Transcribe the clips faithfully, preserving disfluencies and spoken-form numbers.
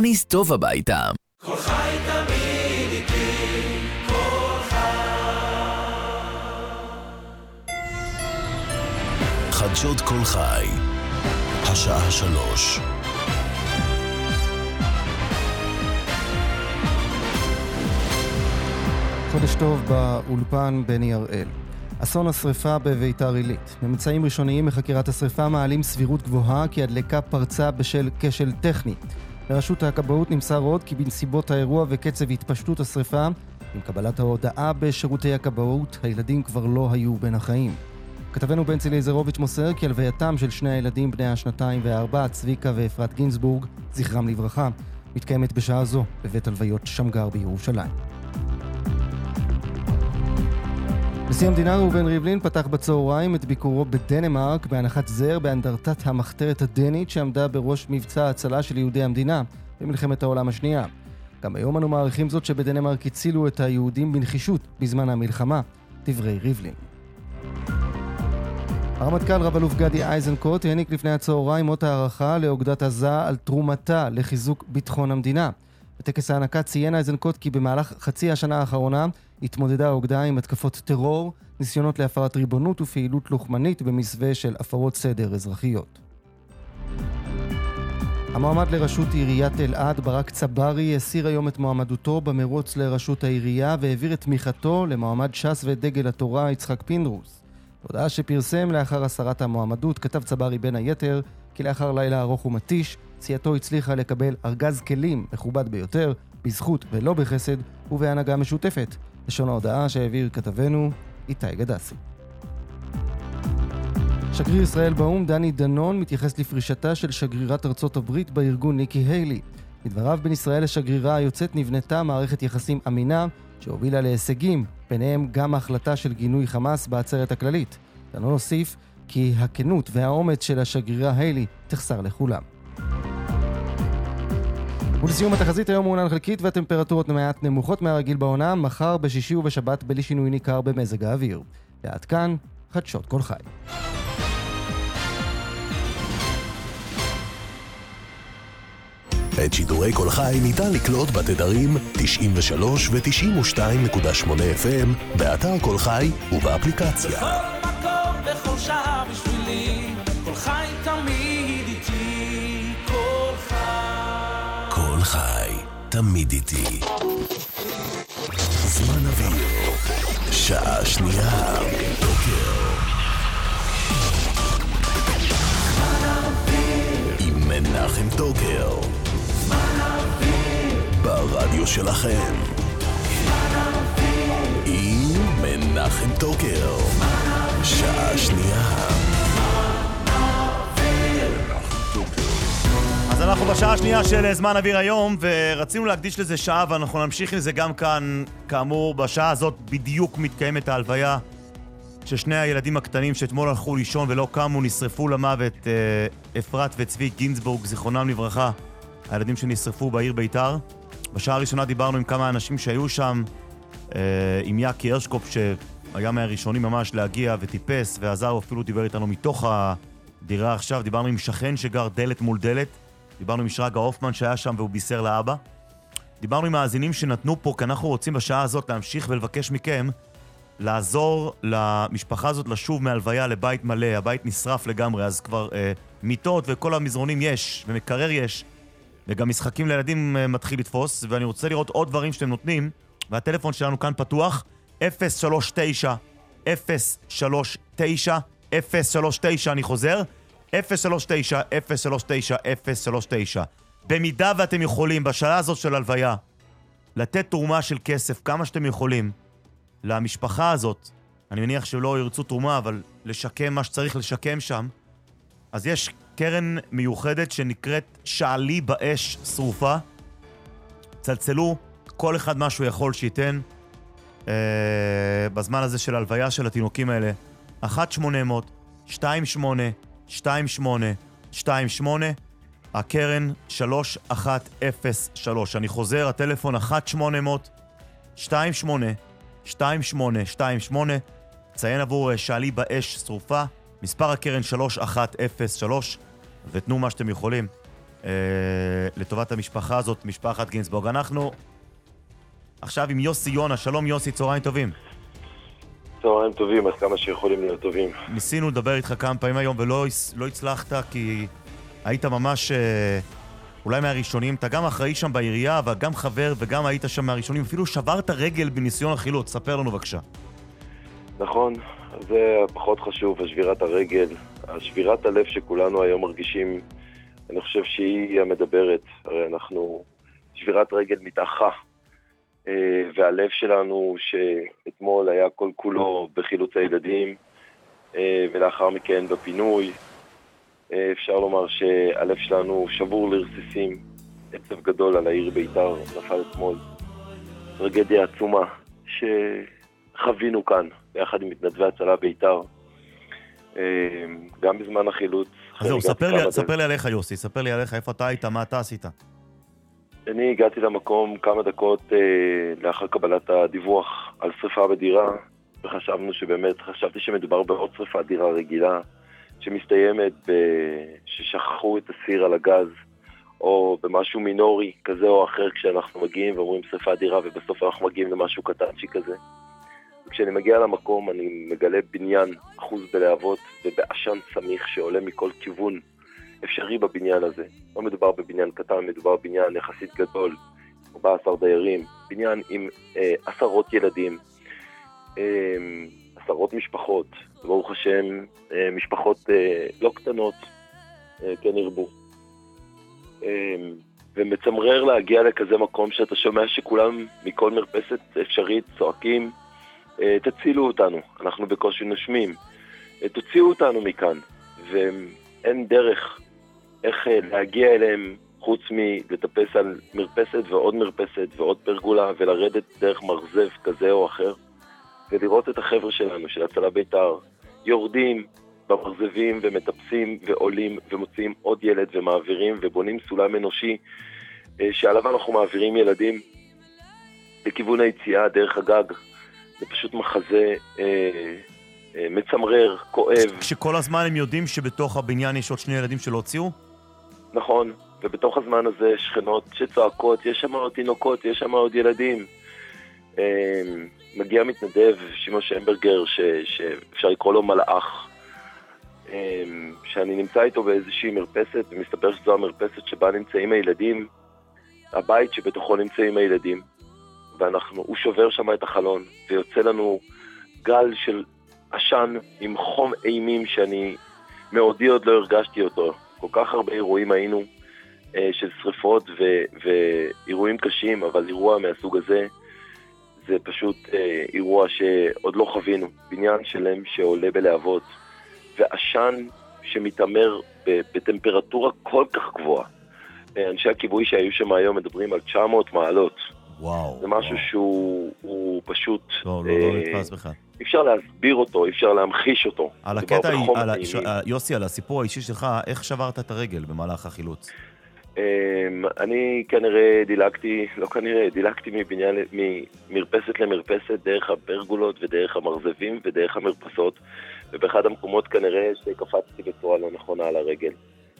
להכניס טוב הביתה. כל חי תמיד איתי, כל חי. חדשות כל חי, השעה שלוש. חודש טוב באולפן בני הראל. אסון השריפה בביתר עילית. ממצאים ראשוניים מחקירת השריפה מעלים סבירות גבוהה כי הדלקה פרצה בשל כשל טכני. ברשות הכבאות נמסר עוד כי בנסיבות האירוע וקצב התפשטות השריפה, עם קבלת ההודעה בשירותי הכבאות, הילדים כבר לא היו בין החיים. כתבנו בנצי לייזרוביץ' מוסר כי הלווייתם של שני הילדים בני השנתיים והארבע, צביקה ואפרת גינזבורג, זכרם לברכה, מתקיימת בשעה זו בבית הלוויות שמגר בירושלים. נשיא המדינה ראובן ריבלין פתח בצהריים את ביקורו בדנמרק בהנחת זר באנדרטת המחתרת הדנית שעמדה בראש מבצע ההצלה של יהודי המדינה במלחמת העולם השנייה. גם היום אנו מעריכים זאת שבדנמרק הצילו את היהודים בנחישות בזמן המלחמה, דברי ריבלין. הרמטכ"ל רב אלוף גדי איזנקוט העניק לפני הצהריים אות הערכה לאוגדת עזה על תרומתה לחיזוק ביטחון המדינה. בטקס ההענקה ציין איזנקוט כי במהלך חצי השנה האחרונה התמודדה האוגדה עם התקפות טרור, ניסיונות להפרת ריבונות ופעילות לוחמנית במסווה של הפרות סדר אזרחיות. המועמד לראשות עיריית אלעד, ברק צברי, הסיר היום את מועמדותו במרוץ לראשות העירייה והעביר את תמיכתו למועמד ש"ס ודגל התורה יצחק פינדרוס. הודעה שפרסם לאחר הסרת המועמדות, כתב צברי בין היתר כי לאחר לילה ארוך ומתיש, סיעתו הצליחה לקבל ארגז כלים מכובד ביותר, בזכות ולא בחסד ובהנהגה משותפת. לשון ההודעה שהעביר כתבנו איתי גדסי. שגריר ישראל באום דני דנון מתייחס לפרישתה של שגרירת ארצות הברית בארגון ניקי היילי. לדבריו, בין ישראל לשגרירה היוצאת נבנתה מערכת יחסים אמינה שהובילה להישגים, ביניהם גם ההחלטה של גינוי חמאס בעצרת הכללית. דנון הוסיף כי הכנות והאומץ של השגרירה היילי תחסר לכולם. ולסיום התחזית, היום מעונן חלקית והטמפרטורות מעט נמוכות מהרגיל בעונה, מחר בשישי ובשבת בלי שינוי ניכר במזג האוויר. ועד כאן, חדשות כל חי. את שידורי כל חי ניתן לקלוט בתדרים תשעים ושלוש ו-תשעים ושתיים נקודה שמונה אף אם, באתר כל חי ובאפליקציה. בכל מקום, בכל שעה בשבילי, כל חי תמיד איתי, כל חי. כל חי, תמיד איתי. זמן אוויר, שעה שנייה, בוקר. עם מנחם טוקר. ברדיו שלכם. עם מנחם טוקר. שעה שנייה. אז אנחנו בשעה השנייה של זמן אוויר היום, ורצינו להקדיש לזה שעה, ואנחנו נמשיך לזה גם כאן. כאמור, בשעה הזאת בדיוק מתקיימת ההלוויה של שני הילדים הקטנים שאתמול הלכו לישון ולא קמו, נשרפו למוות, אפרת וצבי גינזבורג, זיכרונם לברכה, הילדים שנשרפו בעיר ביתר. בשעה הראשונה דיברנו עם כמה אנשים שהיו שם, עם יאקי הרשקופ שהיה מהראשונים ממש להגיע וטיפס ועזר, אפילו דיבר איתנו מתוך הדירה עכשיו. דיברנו עם שכן שגר דלת מול דלת, דיברנו עם שרגא הופמן שהיה שם והוא בישר לאבא. דיברנו עם מאזינים שנתנו פה, כי אנחנו רוצים בשעה הזאת להמשיך ולבקש מכם לעזור למשפחה הזאת לשוב מהלוויה לבית מלא. הבית נשרף לגמרי, אז כבר אה, מיטות וכל המזרונים יש, ומקרר יש, וגם משחקים לילדים אה, מתחיל לתפוס, ואני רוצה לראות עוד דברים שאתם נותנים, והטלפון שלנו כאן פתוח, אפס שלוש תשע אפס שלוש תשע אפס שלוש תשע, אני חוזר, אפס שלוש תשע אפס שלוש תשע אפס שלוש תשע. במידה ואתם יכולים בשעה הזאת של הלוויה לתת תרומה של כסף, כמה שאתם יכולים, למשפחה הזאת, אני מניח שלא ירצו תרומה, אבל לשקם מה שצריך לשקם שם, אז יש קרן מיוחדת שנקראת שעלי באש שרופה. צלצלו, כל אחד משהו יכול שייתן אה, בזמן הזה של הלוויה של התינוקים האלה. אחת שמונה אפס אפס שתיים שמונה שתיים שמונה שתיים שמונה, הקרן שלוש אחת אפס שלוש. אני חוזר, הטלפון אחת שמונה אפס אפס שתיים שמונה שתיים שמונה שתיים שמונה, ציין עבור שעלי באש שרופה, מספר הקרן שלוש אחת אפס שלוש, ותנו מה שאתם יכולים. לטובת המשפחה הזאת, משפחת גינסבורג. אנחנו עכשיו עם יוסי יונה. שלום יוסי, צהריים טובים. צהריים טובים, אז כמה שיכולים להיות טובים. ניסינו לדבר איתך כמה פעמים היום ולא לא הצלחת, כי היית ממש אולי מהראשונים. אתה גם אחראי שם בעירייה, אבל גם חבר וגם היית שם מהראשונים. אפילו שברת רגל בניסיון החילוץ. ספר לנו בבקשה. נכון, זה פחות חשוב, השבירת הרגל, השבירת הלב שכולנו היום מרגישים. אני חושב שהיא המדברת. הרי אנחנו שבירת רגל מתאחה, והלב שלנו שאתמול היה כל כולו בחילוץ הילדים, ולאחר מכן בפינוי. אפשר לומר שהלב שלנו שבור לרסיסים. עצב גדול על העיר ביתר נפל אתמול. טרגדיה עצומה שחווינו כאן ביחד עם מתנדבי הצלה ביתר, גם בזמן החילוץ. אז זהו, ספר לי, ספר לי עליך יוסי, ספר לי עליך איפה אתה היית, מה אתה עשית. אני הגעתי למקום כמה דקות אה, לאחר קבלת הדיווח על שריפה בדירה, וחשבנו שבאמת, חשבתי שמדובר בעוד שריפה דירה רגילה, שמסתיימת ששכחו את הסיר על הגז, או במשהו מינורי כזה או אחר כשאנחנו מגיעים ואומרים שריפה דירה, ובסוף אנחנו מגיעים למשהו קטנצ'י כזה. וכשאני מגיע למקום אני מגלה בניין אחוז בלהבות ובעשן סמיך שעולה מכל כיוון אפשרי בבניין הזה. לא מדובר בבניין קטן, מדובר בבניין יחסית גדול, ארבעה עשר דיירים, בניין עם אה, עשרות ילדים, אה, עשרות משפחות, ברוך השם, אה, משפחות אה, לא קטנות, אה, כן ירבו. אה, ומצמרר להגיע לכזה מקום שאתה שומע שכולם מכל מרפסת אפשרית צועקים, אה, תצילו אותנו, אנחנו בקושי נושמים, אה, תוציאו אותנו מכאן, ואין דרך איך להגיע אליהם חוץ מלטפס על מרפסת ועוד מרפסת ועוד פרגולה ולרדת דרך מרזב כזה או אחר ולראות את החבר'ה שלנו של הצלה ביתר יורדים במרזבים ומטפסים ועולים ומוציאים עוד ילד ומעבירים ובונים סולם אנושי שעליו אנחנו מעבירים ילדים לכיוון היציאה דרך הגג. זה פשוט מחזה אה, אה, מצמרר, כואב. כשכל הזמן הם יודעים שבתוך הבניין יש עוד שני ילדים שלא הוציאו? נכון, ובתוך הזמן הזה שכנות שצועקות, יש שם עוד תינוקות, יש שם עוד ילדים. מגיע מתנדב, שמעון שמברגר, שאפשר לקרוא לו מלאך, שאני נמצא איתו באיזושהי מרפסת, ומסתבר שזו המרפסת שבה נמצאים הילדים, הבית שבתוכו נמצאים הילדים, ואנחנו, הוא שובר שם את החלון, ויוצא לנו גל של עשן עם חום אימים שאני מעודי עוד לא הרגשתי אותו. כל כך הרבה אירועים היינו אה, של שריפות ו- ואירועים קשים, אבל אירוע מהסוג הזה זה פשוט אה, אירוע שעוד לא חווינו. בניין שלם שעולה בלהבות ועשן שמתאמר ב- בטמפרטורה כל כך גבוהה. אה, אנשי הכיבוי שהיו שם היום מדברים על תשע מאות מעלות. וואו. זה משהו וואו. שהוא פשוט... לא, לא, אה, לא נתפס בכלל. אי אפשר להסביר אותו, אי אפשר להמחיש אותו. על הקטע, על ה... ש... יוסי, על הסיפור האישי שלך, איך שברת את הרגל במהלך החילוץ? אני כנראה דילגתי, לא כנראה, דילגתי מבניין, ממרפסת למרפסת, דרך הפרגולות ודרך המרזבים ודרך המרפסות, ובאחד המקומות כנראה שקפצתי בצורה לא נכונה על הרגל.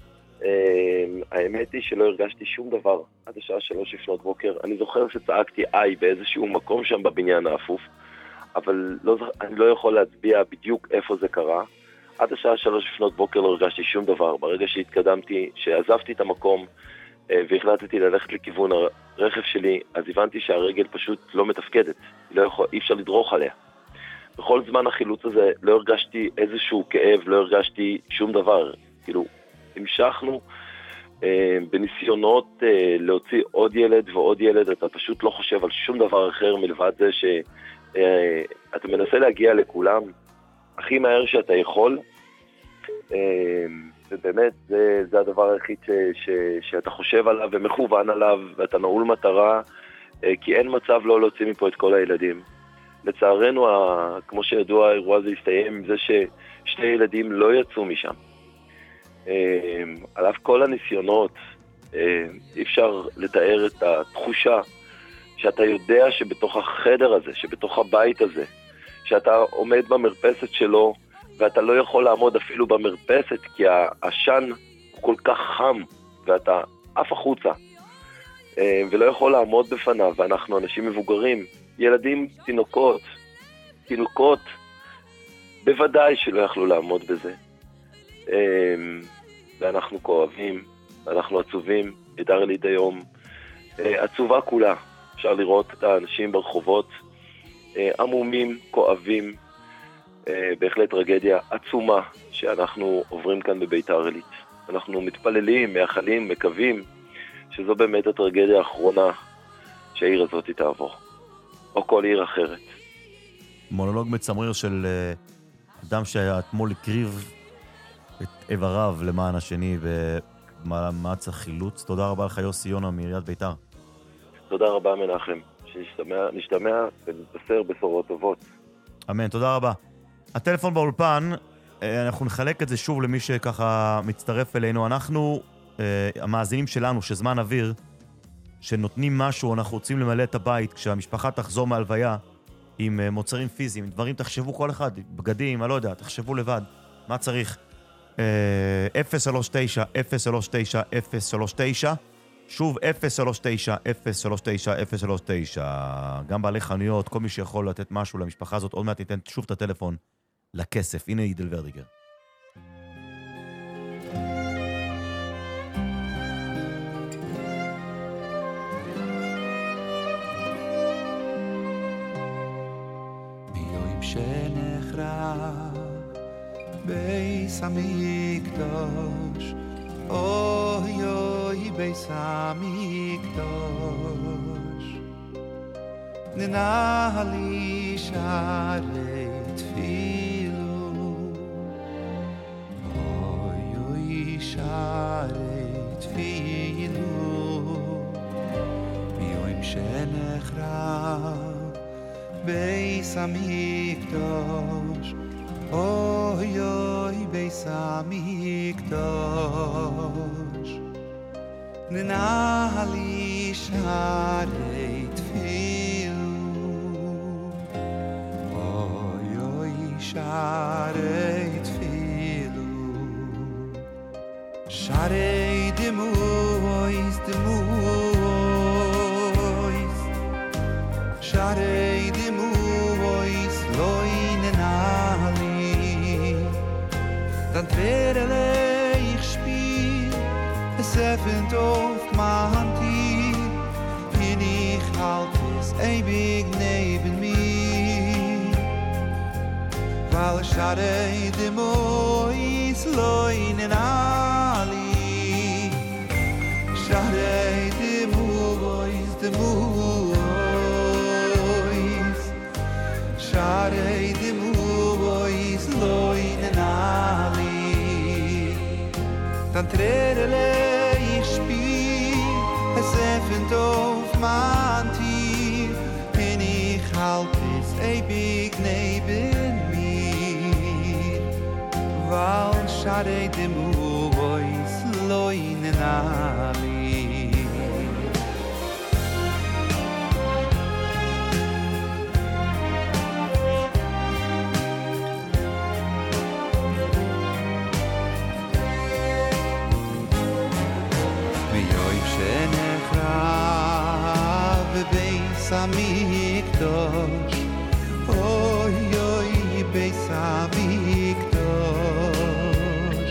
האמת היא שלא הרגשתי שום דבר עד השעה שלוש לפנות בוקר. אני זוכר שצעקתי איי באיזשהו מקום שם בבניין האפוף, אבל לא, אני לא יכול להצביע בדיוק איפה זה קרה. עד השעה שלוש לפנות בוקר לא הרגשתי שום דבר. ברגע שהתקדמתי, שעזבתי את המקום והחלטתי ללכת לכיוון הרכב שלי, אז הבנתי שהרגל פשוט לא מתפקדת. לא יכול, אי אפשר לדרוך עליה. בכל זמן החילוץ הזה לא הרגשתי איזשהו כאב, לא הרגשתי שום דבר. כאילו, המשכנו אה, בניסיונות אה, להוציא עוד ילד ועוד ילד. אתה פשוט לא חושב על שום דבר אחר מלבד זה ש... אתה מנסה להגיע לכולם הכי מהר שאתה יכול, ובאמת זה, זה הדבר היחיד ש, ש, שאתה חושב עליו ומכוון עליו, ואתה נעול מטרה, כי אין מצב לא להוציא מפה את כל הילדים. לצערנו, כמו שידוע, האירוע הזה הסתיים עם זה ששני ילדים לא יצאו משם. על אף כל הניסיונות, אי אפשר לתאר את התחושה שאתה יודע שבתוך החדר הזה, שבתוך הבית הזה, שאתה עומד במרפסת שלו, ואתה לא יכול לעמוד אפילו במרפסת, כי העשן הוא כל כך חם, ואתה עף החוצה, ולא יכול לעמוד בפניו, ואנחנו אנשים מבוגרים, ילדים, תינוקות, תינוקות, בוודאי שלא יכלו לעמוד בזה. ואנחנו כואבים, ואנחנו עצובים, ביתר עילית היום, עצובה כולה, אפשר לראות את האנשים ברחובות, עמומים, כואבים, בהחלט טרגדיה עצומה שאנחנו עוברים כאן בביתר עילית. אנחנו מתפללים, מייחלים, מקווים, שזו באמת הטרגדיה האחרונה שהעיר הזאת תעבור, או כל עיר אחרת. מונולוג מצמרר של אדם שאתמול הקריב את איבריו למען השני במאמץ החילוץ. תודה רבה לך יוסי יונה מעיריית ביתר. תודה רבה מנחם, שנשתמע נשתמע ונתבשר בשורות טובות. אמן, תודה רבה. הטלפון באולפן, אנחנו נחלק את זה שוב למי שככה מצטרף אלינו. אנחנו, המאזינים שלנו, שזמן אוויר, שנותנים משהו, אנחנו רוצים למלא את הבית, כשהמשפחה תחזור מהלוויה, עם מוצרים פיזיים, עם דברים, תחשבו כל אחד, בגדים, אני לא יודע, תחשבו לבד, מה צריך? אפס שלוש תשע אפס שלוש תשע אפס שלוש תשע, שוב אפס שלוש תשע אפס שלוש תשע אפס שלוש תשע, גם בעלי חנויות, כל מי שיכול לתת משהו למשפחה הזאת, עוד מעט ניתן שוב את הטלפון לכסף. הנה עידל ורדיגר. ביום שנחרב בייס המקדוש, אוי אוי בייס המקדוש, ננהלי שערי תפילו, אוי אוי שערי תפילו, ביום שנחרב בייס המקדוש, אוי אוי בייס המקדוש, ננהלי שערי תפילו, אוי אוי שערי תפילו, שערי דמויס דמויס, שערי דמויס לא יננהלי, dann trerele ich spiel es effent auf mein Tier, bin ich halt es ewig neben mir, weil schade de mois loinen ali, schade de mois de mois, schade de mois loinen ali, dann trerele ich spiel es effent auf mein Tier, bin ich halt es ewig neben mir, weil schade de mois loinen ali. המקדוש, אוי אוי בייס המקדוש,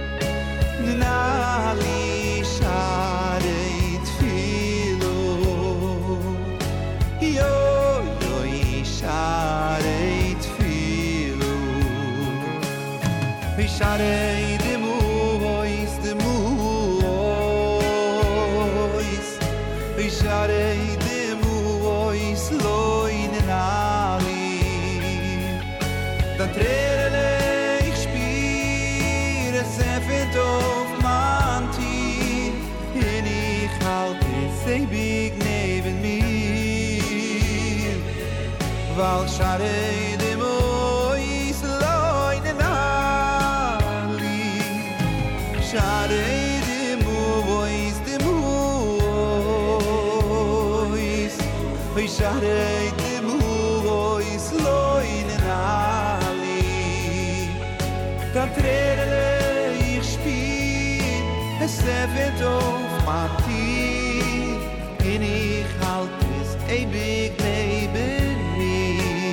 ננהלי שערי תפילו, אוי אוי שערי תפילו, ושערי דמויס דמויס, ושערי loinen ali, dann trerele ich spiel es effent auf mein Tier, in ich halt es ewig neben mir, weil schade de mois loinen ali, schade de mois de mois, we share the mois loinen ali, dann trerele ich spiel es effent auf mein a big baby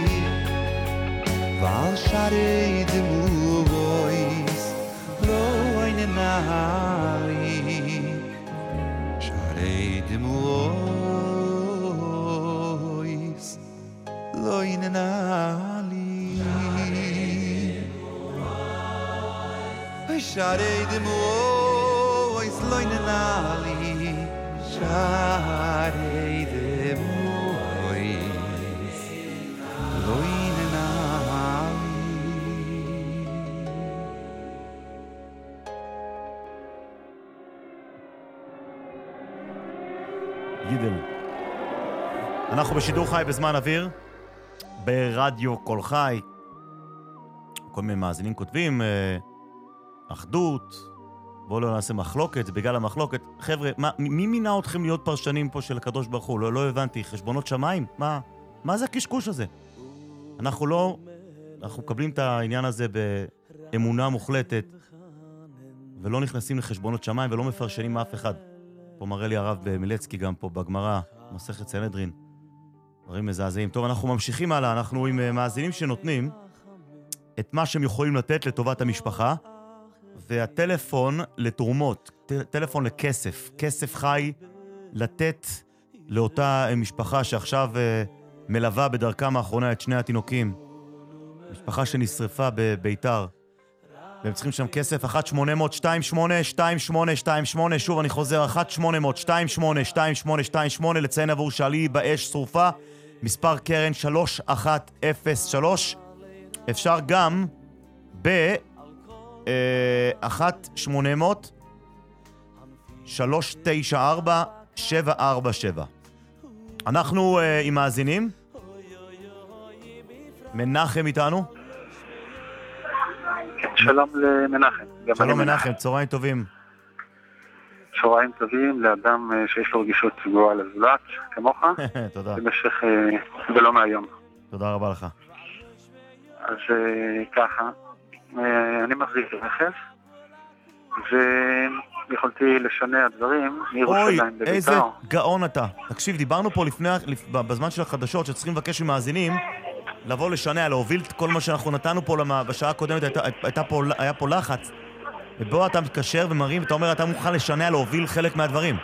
val share de mois lo in nali share de mois lo in nali share de mois lo in nali share de mois lo in nali גידל. אנחנו בשידור חי בזמן אוויר, ברדיו קול חי. כל מיני מאזינים כותבים, אחדות, בואו לא נעשה מחלוקת, זה בגלל המחלוקת. חבר'ה, מה, מי מינה אתכם להיות פרשנים פה של הקדוש ברוך הוא? לא, לא הבנתי, חשבונות שמיים? מה, מה זה הקשקוש הזה? אנחנו לא, אנחנו מקבלים את העניין הזה באמונה מוחלטת, ולא נכנסים לחשבונות שמיים ולא מפרשנים מאף אחד. פה מראה לי הרב במילצקי גם פה בגמרא, מסכת סנהדרין. דברים מזעזעים. טוב, אנחנו ממשיכים הלאה, אנחנו עם מאזינים שנותנים את מה שהם יכולים לתת לטובת המשפחה, והטלפון לתרומות, טלפון לכסף, כסף חי לתת לאותה משפחה שעכשיו מלווה בדרכם האחרונה את שני התינוקים. משפחה שנשרפה בביתר. והם צריכים שם כסף, אחת שמונה אפס אפס שתיים שמונה שתיים שמונה שתיים שמונה, שוב אני חוזר, אחת שמונה אפס אפס שתיים שמונה שתיים שמונה שתיים שמונה, לציין עבור שעלי באש שרופה, מספר קרן שלוש אחת אפס שלוש, אפשר גם ב... אחת שמונה אפס אפס שלוש תשע ארבע שבע ארבע שבע. אנחנו uh, עם מאזינים. מנחם איתנו. שלום למנחם. שלום מנחם, צהריים טובים. צהריים טובים לאדם שיש לו רגישות גבוהה לזולת, כמוך. תודה. במשך ולא מהיום. תודה רבה לך. אז ככה. אני מחזיק רכב, ויכולתי לשנע דברים מירושלים בביתר. אוי, איזה גאון אתה. תקשיב, דיברנו פה לפני, בזמן של החדשות, שצריכים לבקש ממאזינים לבוא לשנע, להוביל את כל מה שאנחנו נתנו פה בשעה הקודמת, הייתה, הייתה פה, היה פה לחץ. ובו אתה מתקשר ומרים, אתה אומר, אתה מוכן לשנע, להוביל חלק מהדברים.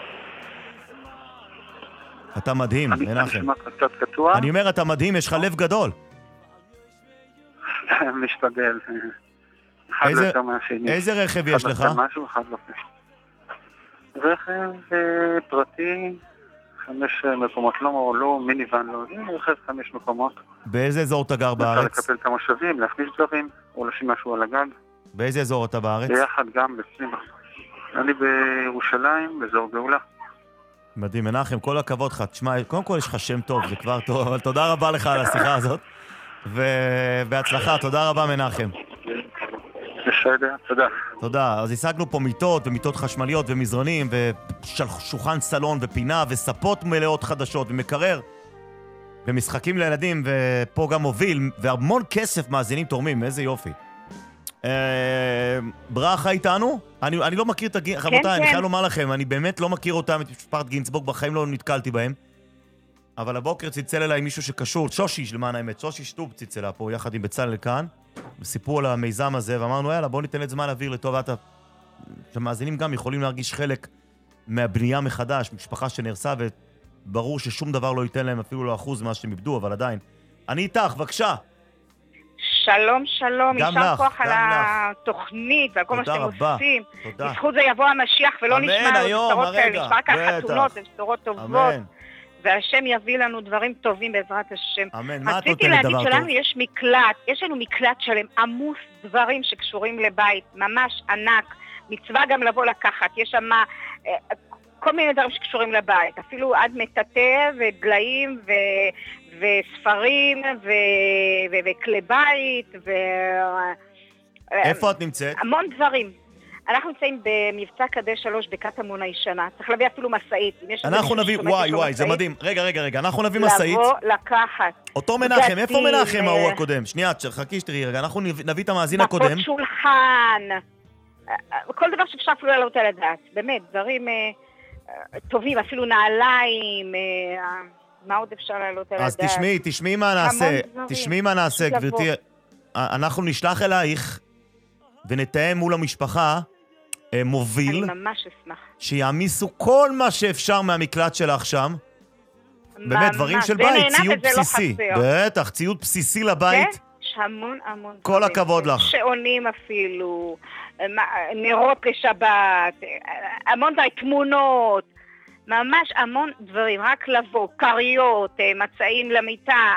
אתה מדהים, מנחם. אני אומר, אתה מדהים, יש לך לב גדול. משתדל. איזה, איזה רכב יש לך? משהו, אחד לא פשוט. רכב פרטי, חמש מקומות, לא, לא מיניוון, לא, רכב חמש מקומות. באיזה אזור אתה גר בארץ? אפשר לקפל את המושבים, להכניס דברים, או לשים משהו על הגג. באיזה אזור אתה בארץ? ביחד גם בפנים. אני בירושלים, באזור גאולה. מדהים, מנחם, כל הכבוד לך. תשמע, קודם כל יש לך שם טוב, זה כבר טוב, אבל תודה רבה לך על השיחה הזאת. ובהצלחה, תודה רבה מנחם. בסדר, תודה. תודה. אז השגנו פה מיטות ומיטות חשמליות ומזרונים ושולחן סלון ופינה וספות מלאות חדשות ומקרר ומשחקים לילדים ופה גם מוביל והמון כסף מאזינים תורמים, איזה יופי. ברכה איתנו? אני, אני לא מכיר את הגיל... חמותי, אני חייב לומר לכם, אני באמת לא מכיר אותם, את משפחת גינסבורג, בחיים לא נתקלתי בהם. אבל הבוקר ציצל אליי מישהו שקשור, שושי, למען האמת, שושי שטוב ציצלה פה, יחד עם בצלאל כאן, וסיפרו על המיזם הזה, ואמרנו, יאללה, בואו ניתן את זמן אוויר לטובת המאזינים גם יכולים להרגיש חלק מהבנייה מחדש, משפחה שנרסה, וברור ששום דבר לא ייתן להם אפילו לא אחוז מה שהם איבדו, אבל עדיין. אני איתך, בבקשה. שלום, שלום, יישר כוח על התוכנית ועל כל מה שאתם עושים. בזכות זה יבוא המשיח ולא נשמע בשורות כאלה, נשמע כאן חתונות ובשורות טובות. והשם יביא לנו דברים טובים בעזרת השם. אמן, מה את נותנת דבר טוב? רציתי להגיד שלנו יש מקלט, יש לנו מקלט שלם, עמוס דברים שקשורים לבית, ממש ענק, מצווה גם לבוא לקחת, יש שם כל מיני דברים שקשורים לבית, אפילו עד מטאטא ודליים ו... וספרים ו... ו... וכלי בית ו... איפה את נמצאת? המון דברים. אנחנו נמצאים במבצע קדש שלוש בקטמון הישנה. צריך להביא אפילו מסעית. אנחנו נביא, וואי וואי, זה מדהים. רגע, רגע, רגע, אנחנו נביא מסעית. לבוא, לקחת. אותו מנחם, איפה מנחם ההוא הקודם? שנייה, חכי שתראי רגע, אנחנו נביא את המאזין הקודם. מפות שולחן. כל דבר שאפשר אפילו לעלות על הדעת. באמת, דברים טובים, אפילו נעליים. מה עוד אפשר לעלות על הדעת? אז תשמעי, תשמעי מה נעשה, תשמעי מה נעשה, גברתי. אנחנו נשלח אלייך ונתאם מול המשפחה מוביל. אני ממש אשמח. שיעמיסו כל מה שאפשר מהמקלט שלך שם. באמת, דברים של בית, ציוד בסיסי. בטח, ציוד בסיסי לבית. כן, יש המון המון. כל הכבוד לך. שעונים אפילו, נרות לשבת, המון די, תמונות, ממש המון דברים, רק לבוא, קריות, מצעים למיטה,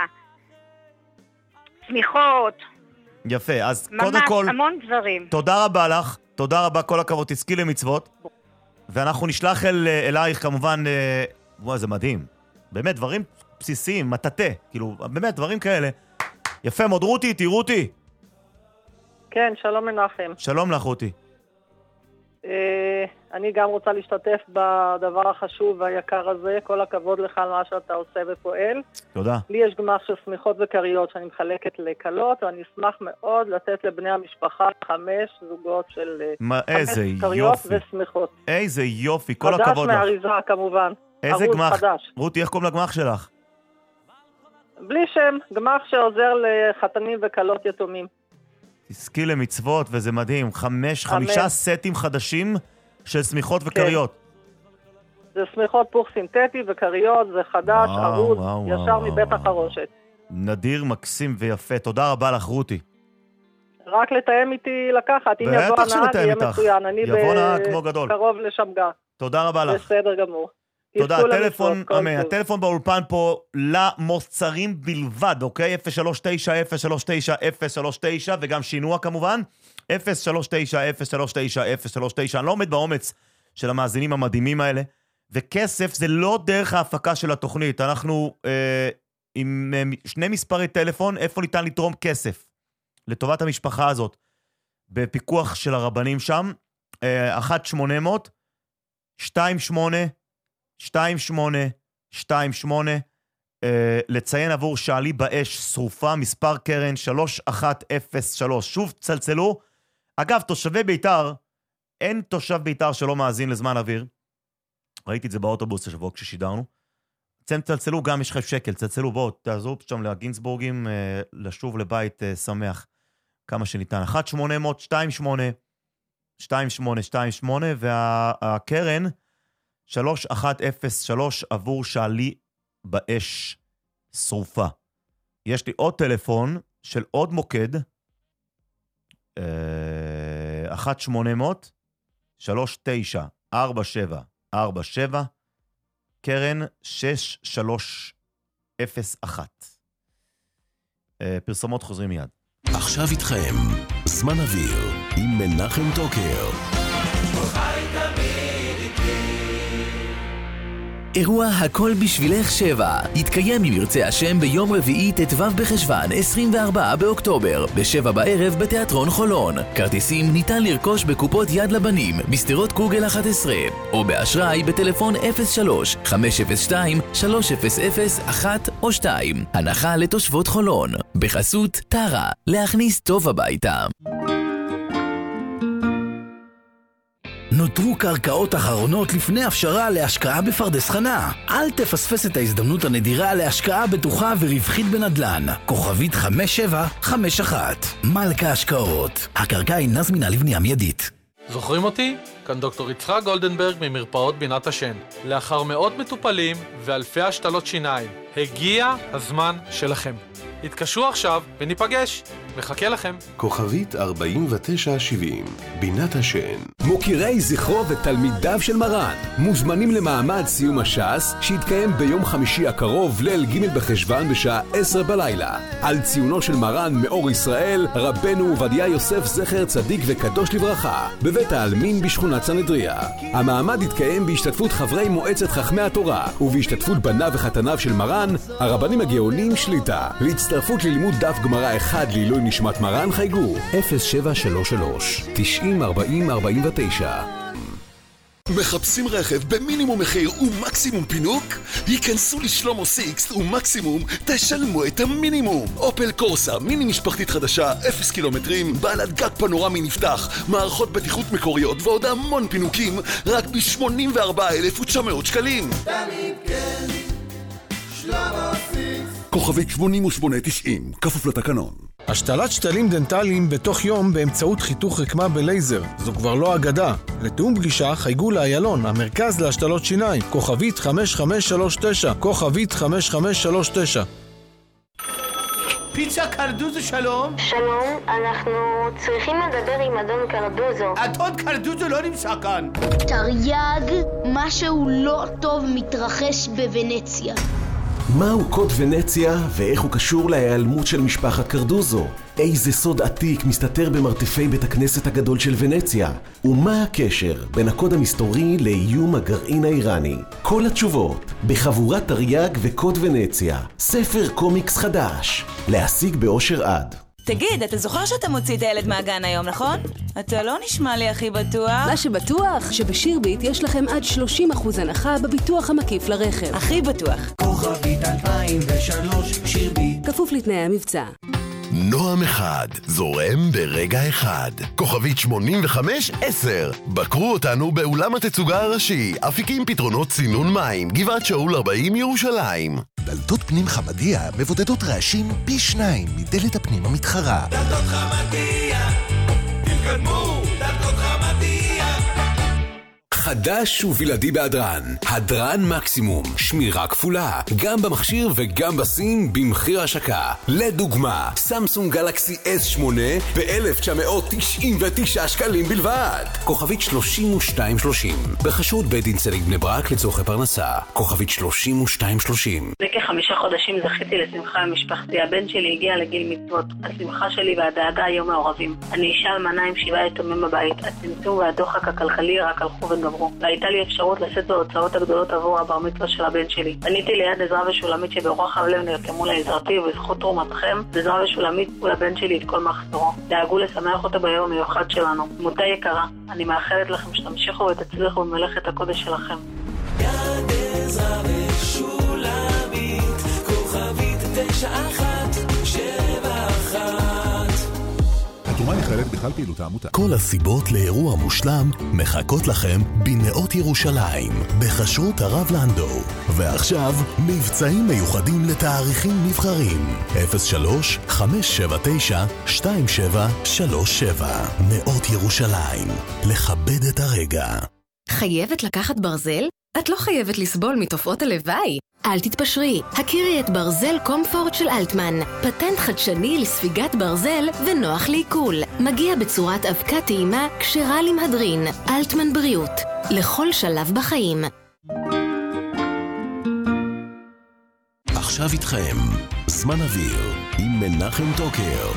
צמיחות. יפה, אז קודם כל... ממש המון דברים. תודה רבה לך, תודה רבה, כל הכבוד, תזכי למצוות. ואנחנו נשלח אל, אלייך כמובן, וואי, זה מדהים. באמת, דברים בסיסיים, מטאטה, כאילו, באמת, דברים כאלה. יפה מאוד, רותי, איתי, רותי. כן, שלום מנחם. שלום לך, רותי. אה, אני גם רוצה להשתתף בדבר החשוב והיקר הזה. כל הכבוד לך על מה שאתה עושה ופועל. תודה. לי יש גמח של סמיכות וקריות שאני מחלקת לקלות, ואני אשמח מאוד לתת לבני המשפחה חמש זוגות של מה, חמש איזה קריות יופי. וסמיכות. איזה יופי, כל חדש הכבוד לך. מהאריזה כמובן. איזה גמח? חדש. רותי, איך קוראים לגמח שלך? בלי שם, גמח שעוזר לחתנים וקלות יתומים. תזכי למצוות, וזה מדהים. חמש, חמישה סטים חדשים של סמיכות וקריות. זה סמיכות פוך סינתטי וקריות, זה חדש, וואו, ערוד, וואו, ישר וואו, מבית וואו. החרושת. נדיר, מקסים ויפה. תודה רבה לך, רותי. רק לתאם איתי לקחת, אם יבוא בטח הנהג שנתאם יהיה איתך. מצוין. אני יבוא נהג כמו גדול. קרוב לשמגה. תודה רבה לך. בסדר גמור. תודה, תזכו הטלפון, למצוות, כל אמן, טוב. הטלפון באולפן פה למוצרים בלבד, אוקיי? אפס שלוש תשע אפס שלוש תשע אפס שלוש תשע, וגם שינוע כמובן, אפס שלוש תשע אפס שלוש תשע אפס שלוש תשע. אני לא עומד באומץ של המאזינים המדהימים האלה, וכסף זה לא דרך ההפקה של התוכנית. אנחנו אה, עם אה, שני מספרי טלפון, איפה ניתן לתרום כסף לטובת המשפחה הזאת, בפיקוח של הרבנים שם, אה, אחת שמונה אפס אפס שתיים שמונה שתיים שמונה שתיים שמונה, אה, לציין עבור שעלי באש שרופה, מספר קרן שלוש אחת אפס שלוש. שוב צלצלו. אגב, תושבי ביתר, אין תושב ביתר שלא מאזין לזמן אוויר. ראיתי את זה באוטובוס השבוע כששידרנו. אתם צלצלו, גם יש לך שקל, צלצלו, בואו, תעזרו שם לגינסבורגים, אה, לשוב לבית אה, שמח כמה שניתן. אחת שמונה אפס אפס שתיים שמונה שתיים שמונה שתיים שמונה, והקרן שלוש אחת אפס שלוש עבור שעלי באש שרופה. יש לי עוד טלפון של עוד מוקד, אחת שמונה אפס אפס שלוש תשע ארבע שבע ארבע שבע, קרן שש שלוש אפס אחת. פרסומות חוזרים מיד. עכשיו איתכם, זמן אוויר עם מנחם טוקר. אירוע הכל בשבילך שבע יתקיים אם ירצה השם ביום רביעי ט"ו בחשוון עשרים וארבעה באוקטובר בשבע בערב בתיאטרון חולון. כרטיסים ניתן לרכוש בקופות יד לבנים בסתירות קוגל אחת עשרה או באשראי בטלפון אפס שלוש חמש אפס שתיים שלוש אפס אפס אחת או שתיים. הנחה לתושבות חולון בחסות טרה, להכניס טוב הביתה. נותרו קרקעות אחרונות לפני הפשרה להשקעה בפרדס חנה. אל תפספס את ההזדמנות הנדירה להשקעה בטוחה ורווחית בנדל"ן. כוכבית חמש שבע חמש אחת. מלכה השקעות. הקרקע אינה זמינה לבנייה מיידית. זוכרים אותי? כאן דוקטור יצחק גולדנברג ממרפאות בינת השן. לאחר מאות מטופלים ואלפי השתלות שיניים, הגיע הזמן שלכם. התקשרו עכשיו וניפגש. מחכה לכם. כוכבית ארבעים ותשע שבעים, בינת השן. מוקירי זכרו ותלמידיו של מרן מוזמנים למעמד סיום הש"ס שיתקיים ביום חמישי הקרוב ליל ג' בחשוון בשעה עשר בלילה על ציונו של מרן מאור ישראל רבנו עובדיה יוסף זכר צדיק וקדוש לברכה בבית העלמין בשכונת סנהדריה. המעמד יתקיים בהשתתפות חברי מועצת חכמי התורה ובהשתתפות בניו וחתניו של מרן הרבנים הגאונים שליטה. להצטרפות ללימוד דף גמרא אחד לעילוי נשמת מרן חייגו אפס שבע שלוש שלוש תשעים ארבעים ארבעים ותשע. מחפשים רכב במינימום מחיר ומקסימום פינוק? היכנסו לשלומו סיקסט ומקסימום תשלמו את המינימום. אופל קורסה מיני משפחתית חדשה, אפס קילומטרים, בעלת גג פנורמי נפתח, מערכות בטיחות מקוריות ועוד המון פינוקים רק ב-שמונים וארבעה אלף ותשע מאות שקלים. תמיד כן, שלמה כוכבית שמונים ושמונה תשעים, כפוף לתקנון. השתלת שתלים דנטליים בתוך יום באמצעות חיתוך רקמה בלייזר. זו כבר לא אגדה. לתאום פגישה חייגו לאיילון, המרכז להשתלות שיניים, כוכבית חמש חמש שלוש תשע, כוכבית חמש חמש שלוש תשע. פיצה קרדוזו, שלום. שלום, אנחנו צריכים לדבר עם אדון קרדוזו. אדון קרדוזו לא נמצא כאן. תרי"ג, משהו לא טוב מתרחש בוונציה. מהו קוד ונציה ואיך הוא קשור להיעלמות של משפחת קרדוזו? איזה סוד עתיק מסתתר במרתפי בית הכנסת הגדול של ונציה? ומה הקשר בין הקוד המסתורי לאיום הגרעין האיראני? כל התשובות בחבורת תרי"ג וקוד ונציה, ספר קומיקס חדש, להשיג באושר עד. תגיד, אתה זוכר שאתה מוציא את הילד מהגן היום, נכון? אתה לא נשמע לי הכי בטוח. מה שבטוח, שבשירביט יש לכם עד שלושים אחוז הנחה בביטוח המקיף לרכב. הכי בטוח. כוכבית אלפיים ושלוש, שירביט. כפוף לתנאי המבצע. נועם אחד, זורם ברגע אחד. כוכבית שמונים וחמש עשר. בקרו אותנו באולם התצוגה הראשי, אפיקים פתרונות צינון מים, גבעת שאול ארבעים ירושלים. דלתות פנים חמדיה מבודדות רעשים פי שניים מדלת הפנים המתחרה. דלתות חמדיה, תתקדמו, דלתות חמדיה. חדש ובלעדי בהדרן, הדרן מקסימום, שמירה כפולה, גם במכשיר וגם בסים במחיר השקה. לדוגמה, סמסונג גלקסי אס שמונה ב-אלף תשע מאות תשעים ותשע שקלים בלבד. כוכבית שלושים ושתיים שלושים, בחשוד בית דין צדק בני ברק לצורכי פרנסה. כוכבית שלושים ושתיים שלושים. לפני כחמישה חודשים זכיתי לשמחה עם משפחתי. הבן שלי הגיע לגיל מצוות. השמחה שלי והדאגה היו מעורבים. אני אישה אלמנה עם שבעה יתומים בבית. הצמצום והדוחק הכלכלי רק הלכו וגברו. והייתה לי אפשרות לשאת בהוצאות הגדולות עבור הבר מצווה של הבן שלי. פניתי ליד עזרא ושולמית שברוח הלב נרתמו לעזרתי, ובזכות תרומתכם עזרא ושולמית ולבן שלי את כל מחסורו. דאגו לשמח אותו ביום המיוחד שלנו. דמותה יקרה, אני מאחלת לכם שתמשיכו ותצליחו במלאכת הקודש שלכם. יד עזרא ושולמית, כוכבית תשע אחת שבע אחת. התרומה נכללת בכלל פעילות העמותה. כל הסיבות לאירוע מושלם מחכות לכם בנאות ירושלים, בחשרות הרב לנדו. ועכשיו, מבצעים מיוחדים לתאריכים נבחרים. אפס שלוש חמש שבע תשע שתיים שבע שלוש שבע. נאות ירושלים. לכבד את הרגע. חייבת לקחת ברזל? את לא חייבת לסבול מתופעות הלוואי. אל תתפשרי, הכירי את ברזל קומפורט של אלטמן, פטנט חדשני לספיגת ברזל ונוח לעיכול. מגיע בצורת אבקה טעימה כשרה למהדרין. אלטמן בריאות, לכל שלב בחיים. עכשיו איתכם, זמן אוויר, עם מנחם טוקר.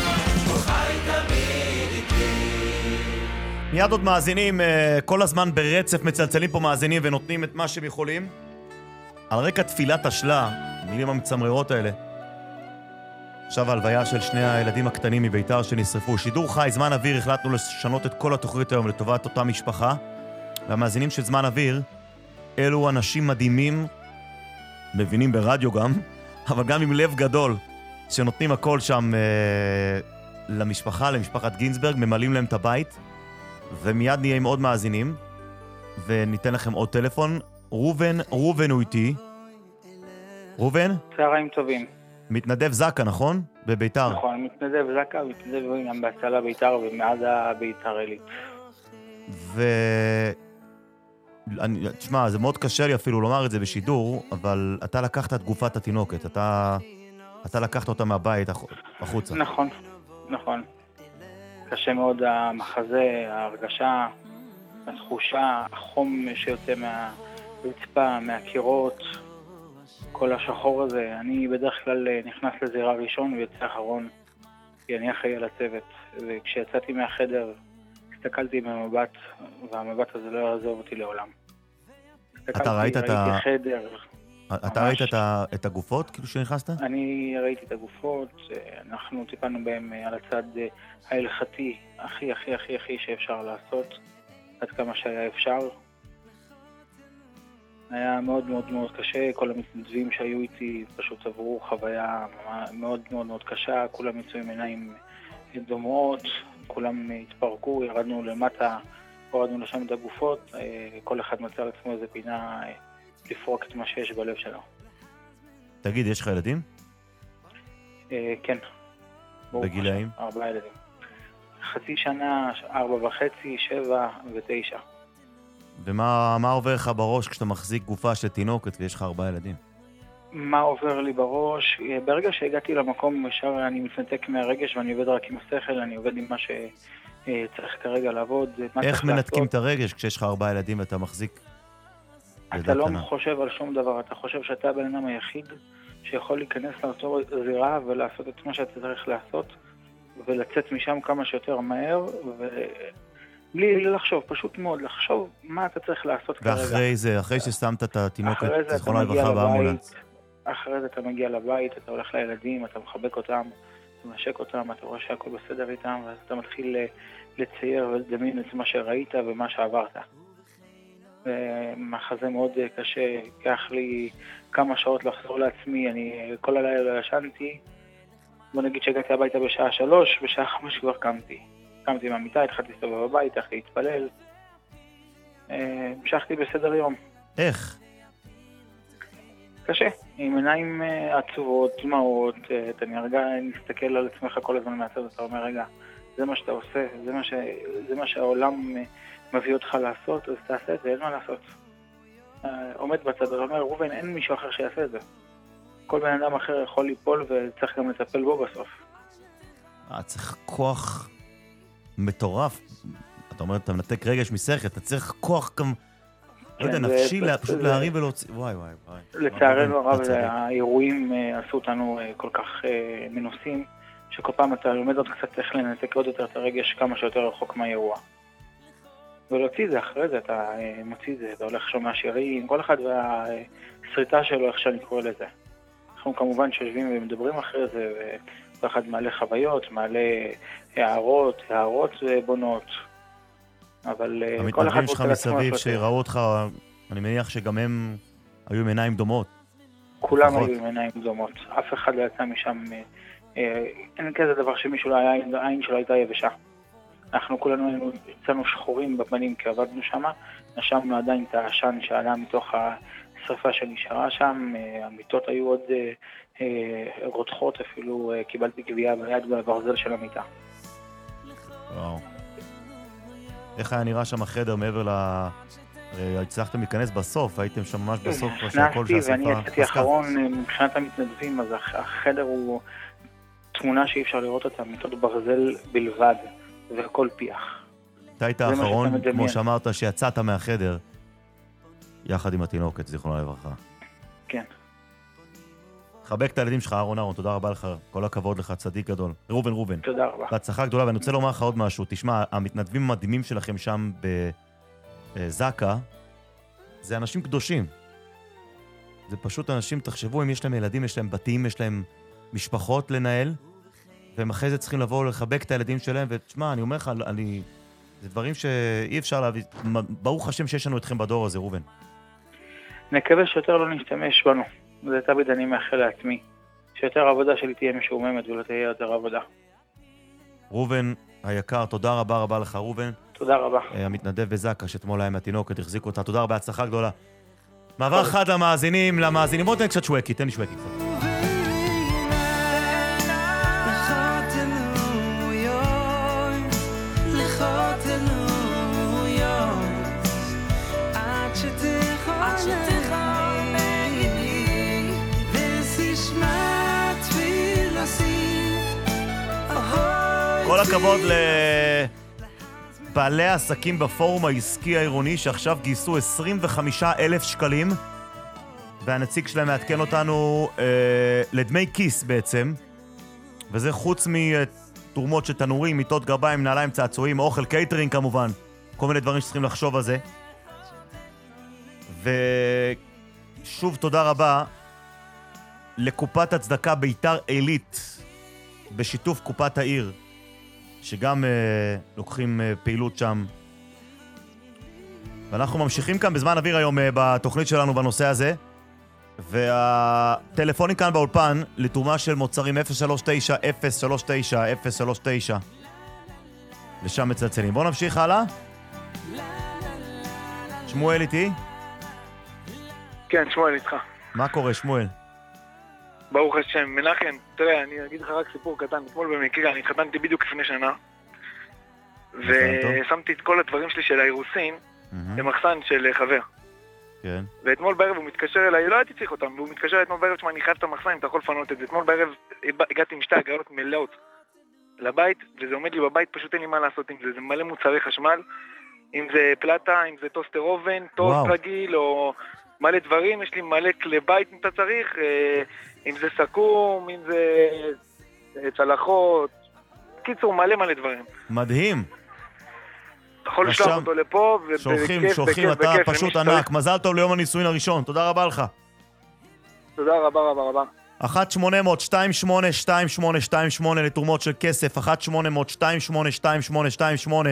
מיד עוד מאזינים, כל הזמן ברצף מצלצלים פה מאזינים ונותנים את מה שהם יכולים. על רקע תפילת השלה, מילים המצמררות האלה. עכשיו ההלוויה של שני הילדים הקטנים מביתר שנשרפו. שידור חי, זמן אוויר, החלטנו לשנות את כל התוכנית היום לטובת אותה משפחה. והמאזינים של זמן אוויר, אלו אנשים מדהימים, מבינים ברדיו גם, אבל גם עם לב גדול, שנותנים הכל שם אה, למשפחה, למשפחת גינסברג, ממלאים להם את הבית. ומיד נהיה עם עוד מאזינים, וניתן לכם עוד טלפון. רובן, רובן הוא איתי. רובן? צהריים טובים. מתנדב זקה, נכון? בביתר. נכון, מתנדב זקה, מתנדב גם בהצלה ביתר ומעד הביתר עילית. ו... אני, תשמע, זה מאוד קשה לי אפילו לומר את זה בשידור, אבל אתה לקחת את גופת התינוקת, אתה, אתה לקחת אותה מהבית החוצה. נכון, נכון. קשה מאוד המחזה, ההרגשה, התחושה, החום שיוצא מהרצפה, מהקירות, כל השחור הזה. אני בדרך כלל נכנס לזירה ראשון ויוצא אחרון, כי אני אחראי על הצוות. וכשיצאתי מהחדר, הסתכלתי במבט, והמבט הזה לא יעזוב אותי לעולם. אתה ראית את ה... חדר. אתה ראית את, ה... את הגופות, כאילו שנכנסת? אני ראיתי את הגופות, אנחנו טיפלנו בהם על הצד ההלכתי, הכי הכי הכי הכי שאפשר לעשות, עד כמה שהיה אפשר. היה מאוד מאוד מאוד קשה, כל המתנדבים שהיו איתי פשוט עברו חוויה מאוד מאוד מאוד קשה, כולם יצאו עם עיניים דומעות, כולם התפרקו, ירדנו למטה, הורדנו לשם את הגופות, כל אחד מצא לעצמו איזה פינה לפרוק את מה שיש בלב שלו. תגיד, יש לך ילדים? אה, כן. בגילאים? ארבעה ילדים. חצי שנה, ארבע וחצי, שבע ותשע. ומה מה עובר לך בראש כשאתה מחזיק גופה של תינוקת ויש לך ארבעה ילדים? מה עובר לי בראש? ברגע שהגעתי למקום, ישר אני מתנתק מהרגש ואני עובד רק עם השכל, אני עובד עם מה שצריך כרגע לעבוד. איך מנתקים את הרגש כשיש לך ארבעה ילדים ואתה מחזיק? אתה לא חושב על שום דבר, אתה חושב שאתה הבן אדם היחיד שיכול להיכנס לאותו זירה ולעשות את מה שאתה צריך לעשות ולצאת משם כמה שיותר מהר ובלי לחשוב, פשוט מאוד לחשוב מה אתה צריך לעשות כרגע. ואחרי זה, אחרי ששמת את התינוקת, זכרונה לברכה באמבולנס. אחרי זה אתה מגיע לבית, אתה הולך לילדים, אתה מחבק אותם, אתה מנשק אותם, אתה רואה שהכל בסדר איתם, ואז אתה מתחיל לצייר ולדמיין את מה שראית ומה שעברת. מחזה מאוד קשה, קח לי כמה שעות לחזור לעצמי, אני כל הלילה לא ישנתי, בוא נגיד שהגעתי הביתה בשעה שלוש, בשעה חמש כבר קמתי. קמתי מהמיטה, התחלתי להסתובב בבית, התחלתי להתפלל, המשכתי בסדר יום. איך? קשה, עם עיניים עצובות, דמעות, אתה נרגע, נסתכל על עצמך כל הזמן מהצד, אתה אומר, רגע, זה מה שאתה עושה, זה מה, ש... זה מה שהעולם מביא אותך לעשות, אז תעשה את זה, אין מה לעשות. עומד בצד, אתה אומר, רובן, אין מישהו אחר שיעשה את זה. כל בן אדם אחר יכול ליפול וצריך גם לטפל בו בסוף. צריך כוח מטורף. אתה אומר, אתה מנתק רגש משכל, אתה צריך כוח גם... לא יודע, נפשי, פשוט להרים ולהוציא... וואי, וואי, וואי. לצערנו הרב, האירועים עשו אותנו כל כך מנוסים, שכל פעם אתה לומד עוד קצת איך לנתק עוד יותר את הרגש כמה שיותר רחוק מהאירוע. ולהוציא זה אחרי זה, אתה מוציא זה, אתה הולך שומע שירים, כל אחד והסריטה שלו, איך שאני קורא לזה. אנחנו כמובן שיושבים ומדברים אחרי זה, וכל אחד מעלה חוויות, מעלה הערות, הערות בונות. אבל כל אחד המתנדבים שלך מסביב שראו אותך, אני מניח שגם הם היו עם עיניים דומות. כולם היו עם עיניים דומות. אף אחד לא יצא משם, אין כזה דבר שמישהו לא היה, העין שלו הייתה יבשה. אנחנו כולנו יצאנו שחורים בפנים כי עבדנו שם, נשמנו עדיין את העשן שעלה מתוך השרפה שנשארה שם, המיטות היו עוד רותחות, אפילו קיבלתי גבייה ביד בברזל של המיטה. וואו. איך היה נראה שם החדר מעבר ל... הצלחתם להיכנס בסוף, הייתם שם ממש בסוף, נכנסתי ואני יצאתי אחרון מבחינת המתנדבים, אז החדר הוא תמונה שאי אפשר לראות אותה, מיטות ברזל בלבד, והכל פיח. אתה היית האחרון, כמו שאמרת, שיצאת מהחדר, יחד עם התינוקת, זיכרונה לברכה. כן. חבק את הילדים שלך, אהרון אהרון, תודה רבה לך, כל הכבוד לך, צדיק גדול. ראובן ראובן. תודה רבה. בהצלחה גדולה, ואני רוצה לומר לך עוד משהו. תשמע, המתנדבים המדהימים שלכם שם בזקה, זה אנשים קדושים. זה פשוט אנשים, תחשבו, אם יש להם ילדים, יש להם בתים, יש להם משפחות לנהל, והם אחרי זה צריכים לבוא לחבק את הילדים שלהם, ותשמע, אני אומר לך, אני... זה דברים שאי אפשר להביא... ברוך השם שיש לנו אתכם בדור הזה, ראובן. נקווה שיותר לא נשתמש בנו. זה תמיד אני מאחל לעצמי. שיותר עבודה שלי תהיה משועממת ולא תהיה יותר עבודה. ראובן היקר, תודה רבה רבה לך, ראובן. תודה רבה. המתנדב בזקה, שתמול להם מהתינוקת, החזיקו אותה. תודה רבה, הצלחה גדולה. מעבר אחד למאזינים, למאזינים. בוא תן קצת שווקי, תן לי שווקי קצת. כל הכבוד לבעלי העסקים בפורום העסקי העירוני שעכשיו גייסו עשרים וחמישה אלף שקלים, והנציג שלהם מעדכן אותנו אה, לדמי כיס בעצם, וזה חוץ מתרומות של תנורים, מיטות גרביים, נעליים, צעצועים, אוכל, קייטרינג כמובן, כל מיני דברים שצריכים לחשוב על זה. ושוב תודה רבה לקופת הצדקה ביתר עילית בשיתוף קופת העיר, שגם אה, לוקחים אה, פעילות שם. ואנחנו ממשיכים כאן בזמן אוויר היום אה, בתוכנית שלנו בנושא הזה. והטלפונים כאן באולפן לתרומה של מוצרים אפס שלוש תשע אפס שלוש תשע אפס שלוש תשע. ושם מצלצלים. בואו נמשיך הלאה. שמואל איתי? כן, שמואל איתך. מה קורה, שמואל? ברוך השם. מנחם, תראה, אני אגיד לך רק סיפור קטן. אתמול במקרה, אני התחתנתי בדיוק לפני שנה, ושמתי את כל הדברים שלי של האירוסין במחסן של חבר. כן. ואתמול בערב הוא מתקשר אליי, לא הייתי צריך אותם, והוא מתקשר אתמול בערב, שמה, אני חייב את המחסן, אם אתה יכול לפנות את זה. אתמול בערב הגעתי עם שתי הגרלות מלאות לבית, וזה עומד לי בבית, פשוט אין לי מה לעשות עם זה. זה מלא מוצרי חשמל, אם זה פלטה, אם זה טוסטר אובן, טוסט רגיל, או מלא דברים. יש לי מלא כלי בית אם אתה צריך, אם זה סכום, אם זה צלחות, קיצור, מלא מלא דברים. מדהים. אתה יכול לשלוח אותו לפה, שולחים, שולחים, אתה פשוט ענק. מזל טוב ליום הנישואין הראשון, תודה רבה לך. תודה רבה רבה רבה. אחת שמונה אפס אפס שתיים שמונה שתיים שמונה שתיים שמונה לתרומות של כסף, אחת שמונה אפס אפס שתיים שמונה שתיים שמונה שתיים שמונה,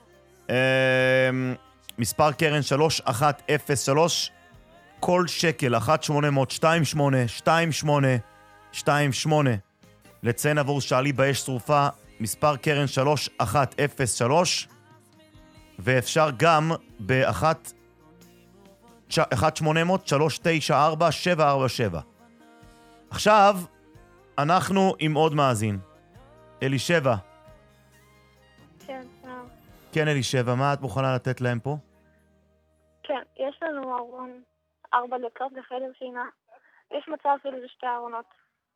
מספר קרן שלוש אחת אפס שלוש, כל שקל, אחת שמונה אפס אפס שתיים שמונה שתיים שמונה שתיים שמונה, לציין עבור שעלי באש שרופה, מספר קרן שלוש אחת אפס שלוש, ואפשר גם ב-אחת שמונה אפס אפס שלוש תשע ארבע שבע ארבע שבע. עכשיו אנחנו עם עוד מאזין. אלישבע. כן, כן אלישבע, מה את מוכנה לתת להם פה? כן, יש לנו ארון ארבע דקות לחדר שינה. יש מצב אפילו לשתי ארונות.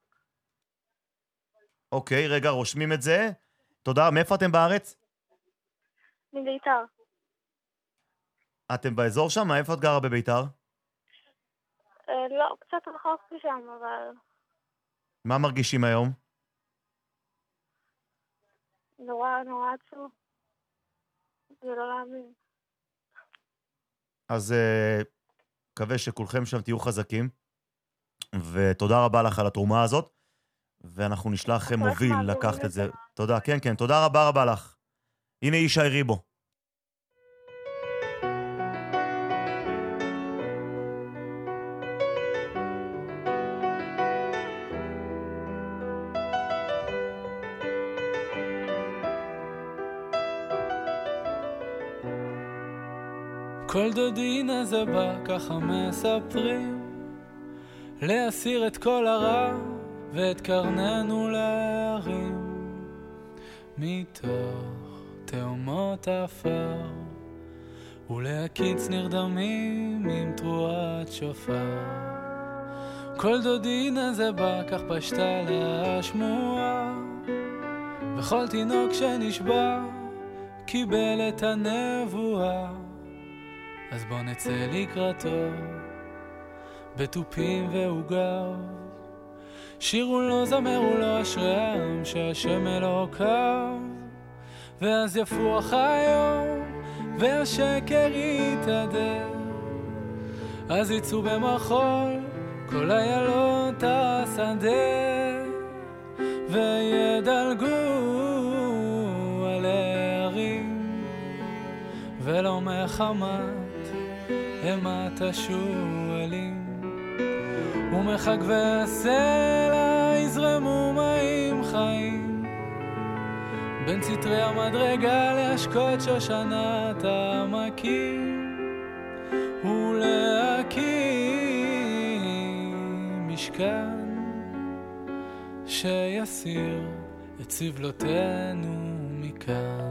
אוקיי, רגע, רושמים את זה. תודה, מאיפה אתם בארץ? מביתר. אתם באזור שם? איפה את גרה בביתר? אה, לא, קצת רחוק משם, אבל... מה מרגישים היום? נורא, נורא עצוב. זה לא להאמין. אז uh, מקווה שכולכם שם תהיו חזקים, ותודה רבה לך על התרומה הזאת, ואנחנו נשלח מוביל לקחת את זה. תודה, כן, כן, תודה רבה רבה לך. הנה ישי ריבו. כל דודינה זה בא, ככה מספרים, להסיר את כל הרע ואת קרננו להרים, מתוך תאומות אפר, ולהקיץ נרדמים עם תרועת שופר. כל דודינה זה בא, כך פשטה להשמועה, וכל תינוק שנשבע קיבל את הנבואה. אז בוא נצא לקראתו בטופים ועוגב, שירו לו זמרו לו אשרי העם שהשם אלוקיו, ואז יפוח היום והשקר יתהדר, אז יצאו במחול כל איילות השדה, וידלגו על הערים ולא מחמת המת השואלים, ומחג והסלע יזרמו מים חיים, בין צטרי המדרגה להשקות שושנת העמקים, ולהקים משכן שיסיר את סבלותינו מכאן.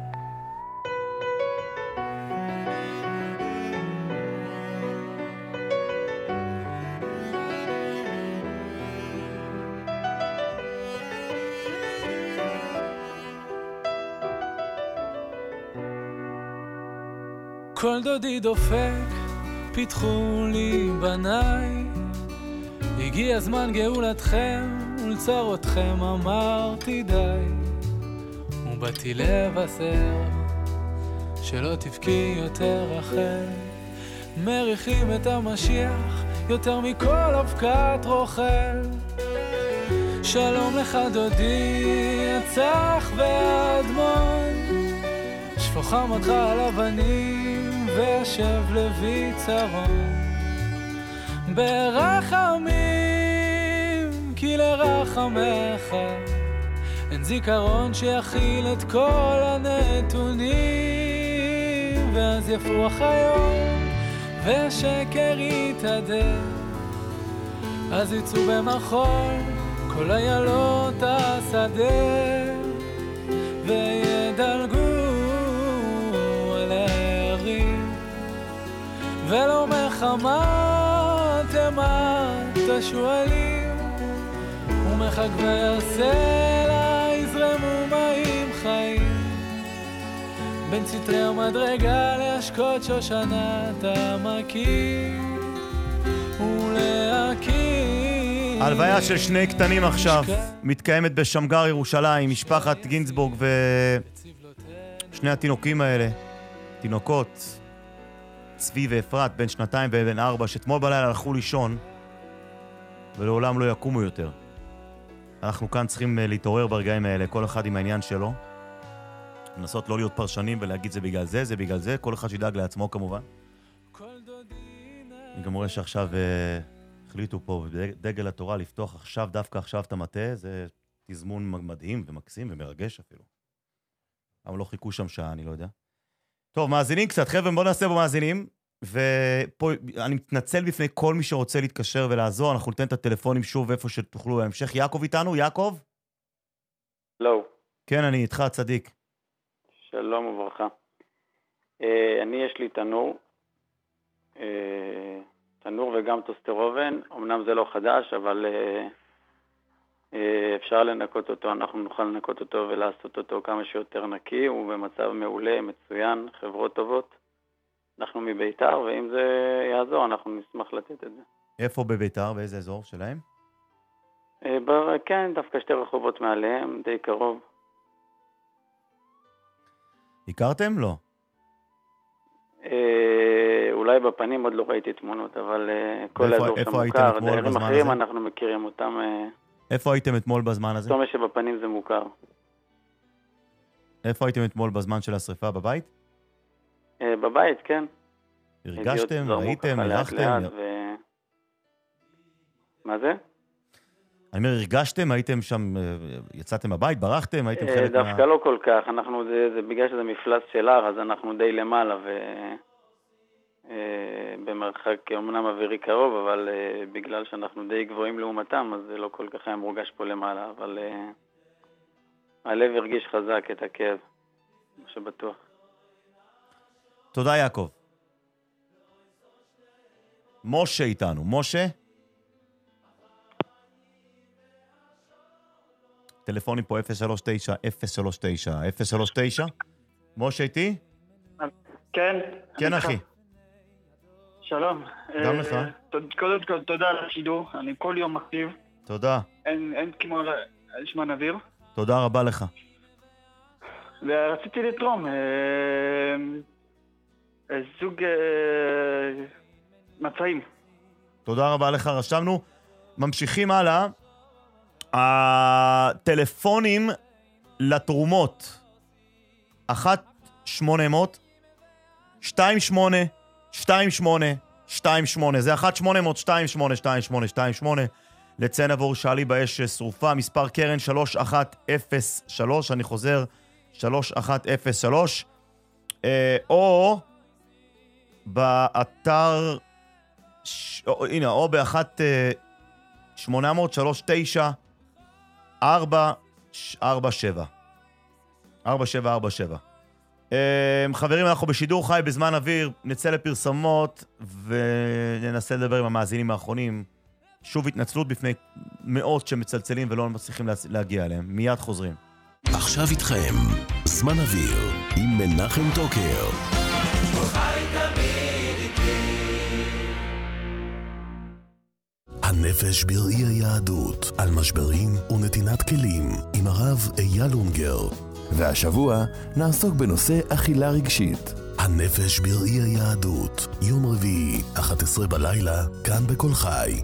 כל דודי דופק, פיתחו לי בניי, הגיע זמן גאולתכם ולצרותכם אמרתי די, ובאתי לבשר שלא תבכי יותר רחל, מריחים את המשיח יותר מכל אבקת רוכל. שלום לך דודי הצח והאדמון, שפוך חמתך על אבנים והשב לוי צרון, ברחמים כי לרחמך אין זיכרון שיכיל את כל הנתונים, ואז יפוח היום והשקר יתהדר, אז יצאו במחול כל איילות השדה וידלגו על הערים ולא מחמת תמת השואלים ומחגבי הסלע יזרמו מים חיים בין צטרי המדרגה להשקות שושנת המקים ולהקים. הלוויה של שני קטנים עכשיו מתקיימת בשמגר ירושלים, משפחת גינזבורג ושני התינוקים האלה, תינוקות, צבי ואפרת, בן שנתיים ובן ארבע, שאתמול בלילה הלכו לישון ולעולם לא יקומו יותר. אנחנו כאן צריכים להתעורר ברגעים האלה, כל אחד עם העניין שלו. לנסות לא להיות פרשנים ולהגיד זה בגלל זה, זה בגלל זה, כל אחד שידאג לעצמו כמובן. אני גם רואה שעכשיו uh, החליטו פה בדגל התורה לפתוח עכשיו, דווקא עכשיו את המטה, זה תזמון מדהים ומקסים ומרגש אפילו. אבל לא חיכו שם שעה, אני לא יודע. טוב, מאזינים קצת, חבר'ה, בואו נעשה במאזינים, ופה אני מתנצל בפני כל מי שרוצה להתקשר ולעזור, אנחנו ניתן את הטלפונים שוב איפה שתוכלו להמשך. יעקב איתנו, יעקב? לא. כן, אני איתך, צדיק. שלום וברכה. Uh, אני יש לי תנור, uh, תנור וגם טוסטרובן, אמנם זה לא חדש, אבל uh, uh, אפשר לנקות אותו, אנחנו נוכל לנקות אותו ולעשות אותו כמה שיותר נקי, הוא במצב מעולה, מצוין, חברות טובות. אנחנו מביתר, ואם זה יעזור, אנחנו נשמח לתת את זה. איפה בביתר? באיזה אזור שלהם? Uh, ב- כן, דווקא שתי רחובות מעליהם, די קרוב. הכרתם? לא. אה, אולי בפנים עוד לא ראיתי תמונות, אבל אה, כל האזור שמוכר, דברים אחרים אנחנו מכירים אותם. אה, איפה הייתם אתמול בזמן הזה? זאת אומרת שבפנים זה מוכר. איפה הייתם אתמול בזמן של השריפה? בבית? אה, בבית, כן. הרגשתם? ראיתם? הלכתם? ו... מה זה? אני אומר, הרגשתם? הייתם שם, יצאתם הבית? ברחתם? הייתם חלק מה... דווקא לא כל כך. אנחנו, זה, זה בגלל שזה מפלס של הר, אז אנחנו די למעלה, ו... במרחק אמנם אווירי קרוב, אבל בגלל שאנחנו די גבוהים לעומתם, אז זה לא כל כך היה מורגש פה למעלה, אבל הלב הרגיש חזק את הכאב, מה שבטוח. תודה, יעקב. משה איתנו. משה? טלפונים פה אפס שלוש תשע אפס שלוש תשע אפס שלוש תשע. משה איתי? כן. כן, אחי. שלום. גם לך. קודם כל, תודה על השידור. אני כל יום מקשיב. תודה. אין כמו זמן אוויר. תודה רבה לך. ורציתי לתרום זוג מצעים. תודה רבה לך, רשמנו. ממשיכים הלאה. הטלפונים לתרומות אחת שמונה מאות שתיים שמונה שתיים שמונה שתיים שמונה, זה אחת שמונה מאות שתיים שמונה שתיים שמונה שתיים שמונה. לציין עבור שעלי באש שרופה, מספר קרן שלוש אחת אפס שלוש, אני חוזר שלוש אחת אפס שלוש, או באתר ש... או, הנה, או באחת שמונה מאות שלוש תשע ארבע ארבע שבע ארבע שבע ארבע שבע. חברים, אנחנו בשידור חי בזמן אוויר, נצא לפרסמות וננסה לדבר עם המאזינים האחרונים. שוב התנצלות בפני מאות שמצלצלים ולא מצליחים להגיע אליהם. מיד חוזרים. עכשיו איתכם זמן אוויר עם מנחם טוקר. הנפש בראי היהדות, על משברים ונתינת כלים, עם הרב אייל אונגר. והשבוע נעסוק בנושא אכילה רגשית. הנפש בראי היהדות, יום רביעי, אחת עשרה בלילה, כאן בכל חי.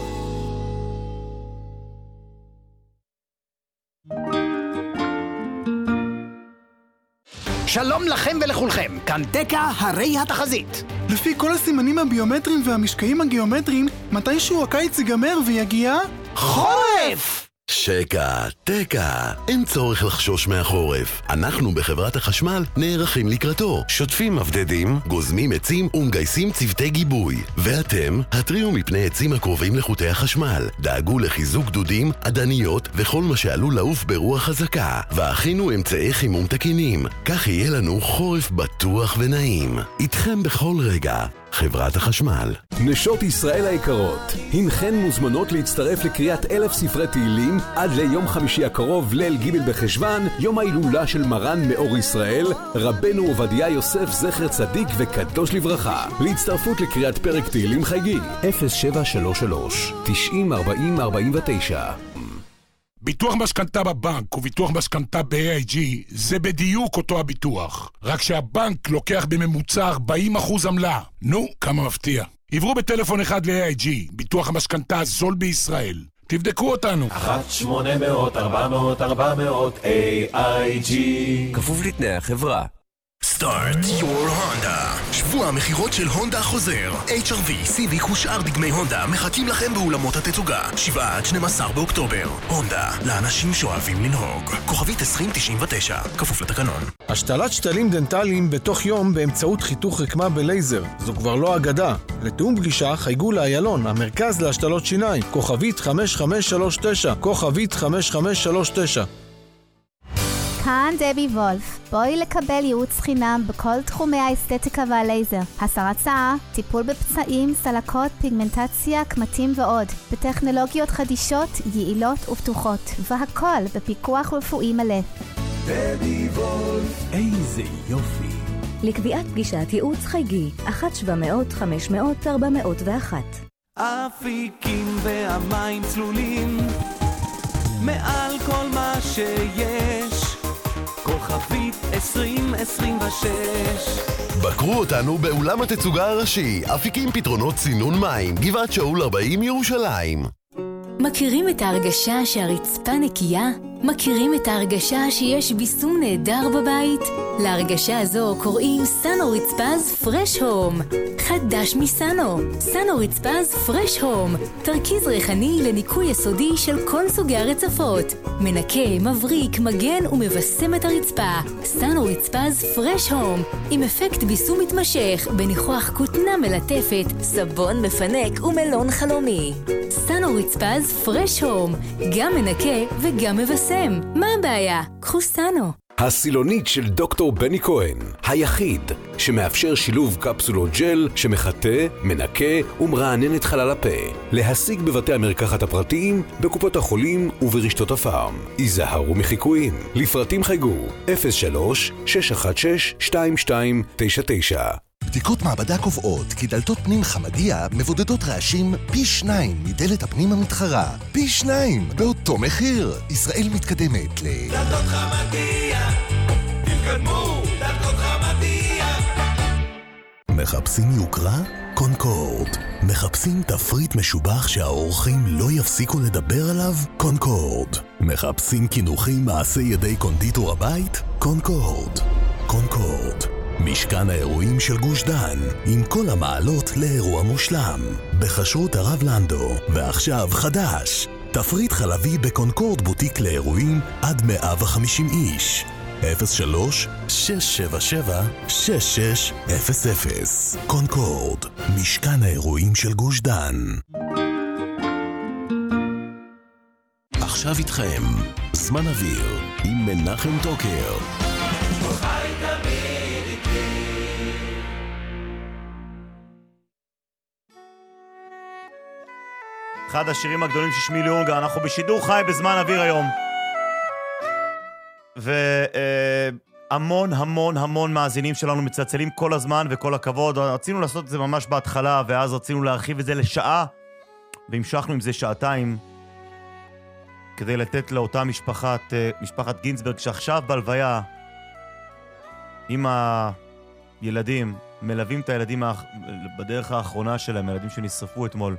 שלום לכם ולכולכם, כאן דקה הרי התחזית. לפי כל הסימנים הביומטריים והמשקעים הגיאומטריים, מתישהו הקיץ ייגמר ויגיע חורף! שקע, תקע, אין צורך לחשוש מהחורף. אנחנו בחברת החשמל נערכים לקראתו. שוטפים מבדדים, גוזמים עצים ומגייסים צוותי גיבוי. ואתם, התריעו מפני עצים הקרובים לחוטי החשמל. דאגו לחיזוק דודים, עדניות וכל מה שעלול לעוף ברוח חזקה. והכינו אמצעי חימום תקינים. כך יהיה לנו חורף בטוח ונעים. איתכם בכל רגע. חברת החשמל. נשות ישראל היקרות, הנכן מוזמנות להצטרף לקריאת אלף ספרי תהילים עד ליום חמישי הקרוב, ליל ג' בחשוון, יום ההילולה של מרן מאור ישראל, רבנו עובדיה יוסף זכר צדיק וקדוש לברכה. להצטרפות לקריאת פרק תהילים חגיגי אפס שבע שלוש שלוש תשעים ארבעים ארבעים ותשע. ביטוח משכנתה בבנק וביטוח משכנתה ב-איי איי ג'י זה בדיוק אותו הביטוח, רק שהבנק לוקח בממוצע ארבעים אחוז עמלה. נו, כמה מפתיע. עברו בטלפון אחד ל-איי איי ג'י, ביטוח המשכנתה הזול בישראל. תבדקו אותנו. אחת שמונה מאות ארבע מאות ארבע מאות איי איי ג'י. כפוף לתנאי החברה. Start your Honda. שבוע המחירות של הונדה חוזר. אייץ' אר וי, סיביק ושאר דגמי הונדה מחכים לכם באולמות התצוגה. שבעה עד שנים עשר באוקטובר. הונדה, לאנשים שאוהבים לנהוג. כוכבית עשרים תשעים ותשע, כפוף לתקנון. השתלת שתלים דנטליים בתוך יום באמצעות חיתוך רקמה בלייזר. זו כבר לא אגדה. לתאום פגישה חייגו לאיילון, המרכז להשתלות שיניים. כוכבית חמש חמש שלוש תשע, כוכבית חמש חמש שלוש תשע. כאן דבי וולף. בואי לקבל ייעוץ חינם בכל תחומי האסתטיקה והלייזר. הסרת שיער, טיפול בפצעים, סלקות, פיגמנטציה, קמטים ועוד. בטכנולוגיות חדישות, יעילות ופתוחות. והכל בפיקוח רפואי מלא. דבי וולף. איזה יופי. לקביעת פגישת ייעוץ חייגי אחת שבע מאות חמש מאות ארבע מאות ואחת. אפיקים והמים צלולים מעל כל מה שיש, כוכבית עשרים עשרים ושש. בקרו אותנו באולם התצוגה הראשי, אפיקים פתרונות צינון מים, גבעת שאול ארבעים ירושלים. מכירים את ההרגשה שהרצפה נקייה? מכירים את ההרגשה שיש ביסום נהדר בבית? להרגשה הזו קוראים סאנו רצפז פרש הום. חדש מסאנו, סאנו רצפז פרש הום. תרכיז ריחני לניקוי יסודי של כל סוגי הרצפות. מנקה, מבריק, מגן ומבסם את הרצפה. סאנו רצפז פרש הום. עם אפקט ביסום מתמשך, בניחוח כותנה מלטפת, סבון מפנק ומלון חלומי. סאנו רצפז פרש הום. גם מנקה וגם מבסם. מה הבעיה? קחו סאנו. הסילונית של דוקטור בני כהן, היחיד שמאפשר שילוב קפסולות ג'ל שמחטא, מנקה ומרענן את חלל הפה. להשיג בבתי המרקחת הפרטיים, בקופות החולים וברשתות הפארם. היזהרו מחיקויים. לפרטים חייגו אפס שלוש שש אחת שש שתיים שתיים תשע תשע. בדיקות מעבדה קובעות כי דלתות פנים חמדיה מבודדות רעשים פי שניים מדלת הפנים המתחרה. פי שניים באותו מחיר. ישראל מתקדמת ל... דלתות חמדיה, תתקדמו, דלתות חמדיה. מחפשים יוקרה? קונקורד. מחפשים תפריט משובח שהאורחים לא יפסיקו לדבר עליו? קונקורד. מחפשים כינוחים מעשי ידי קונדיטור הבית? קונקורד. קונקורד. משכן האירועים של גוש דן, עם כל המעלות לאירוע מושלם. בחשרות הרב לנדו, ועכשיו חדש. תפריט חלבי בקונקורד בוטיק לאירועים עד מאה וחמישים איש. אפס שלוש שש שבע שבע שש שש אפס אפס. קונקורד, משכן האירועים של גוש דן. עכשיו איתכם, זמן אוויר, עם מנחם טוקר. אחד השירים הגדולים של שמי ליאונגה, אנחנו בשידור חי בזמן אוויר היום. והמון המון המון מאזינים שלנו מצלצלים כל הזמן וכל הכבוד. רצינו לעשות את זה ממש בהתחלה, ואז רצינו להרחיב את זה לשעה, והמשכנו עם זה שעתיים, כדי לתת לאותה משפחת, משפחת גינסברג, שעכשיו בלוויה, עם הילדים, מלווים את הילדים בדרך האחרונה שלהם, הילדים שנשרפו אתמול.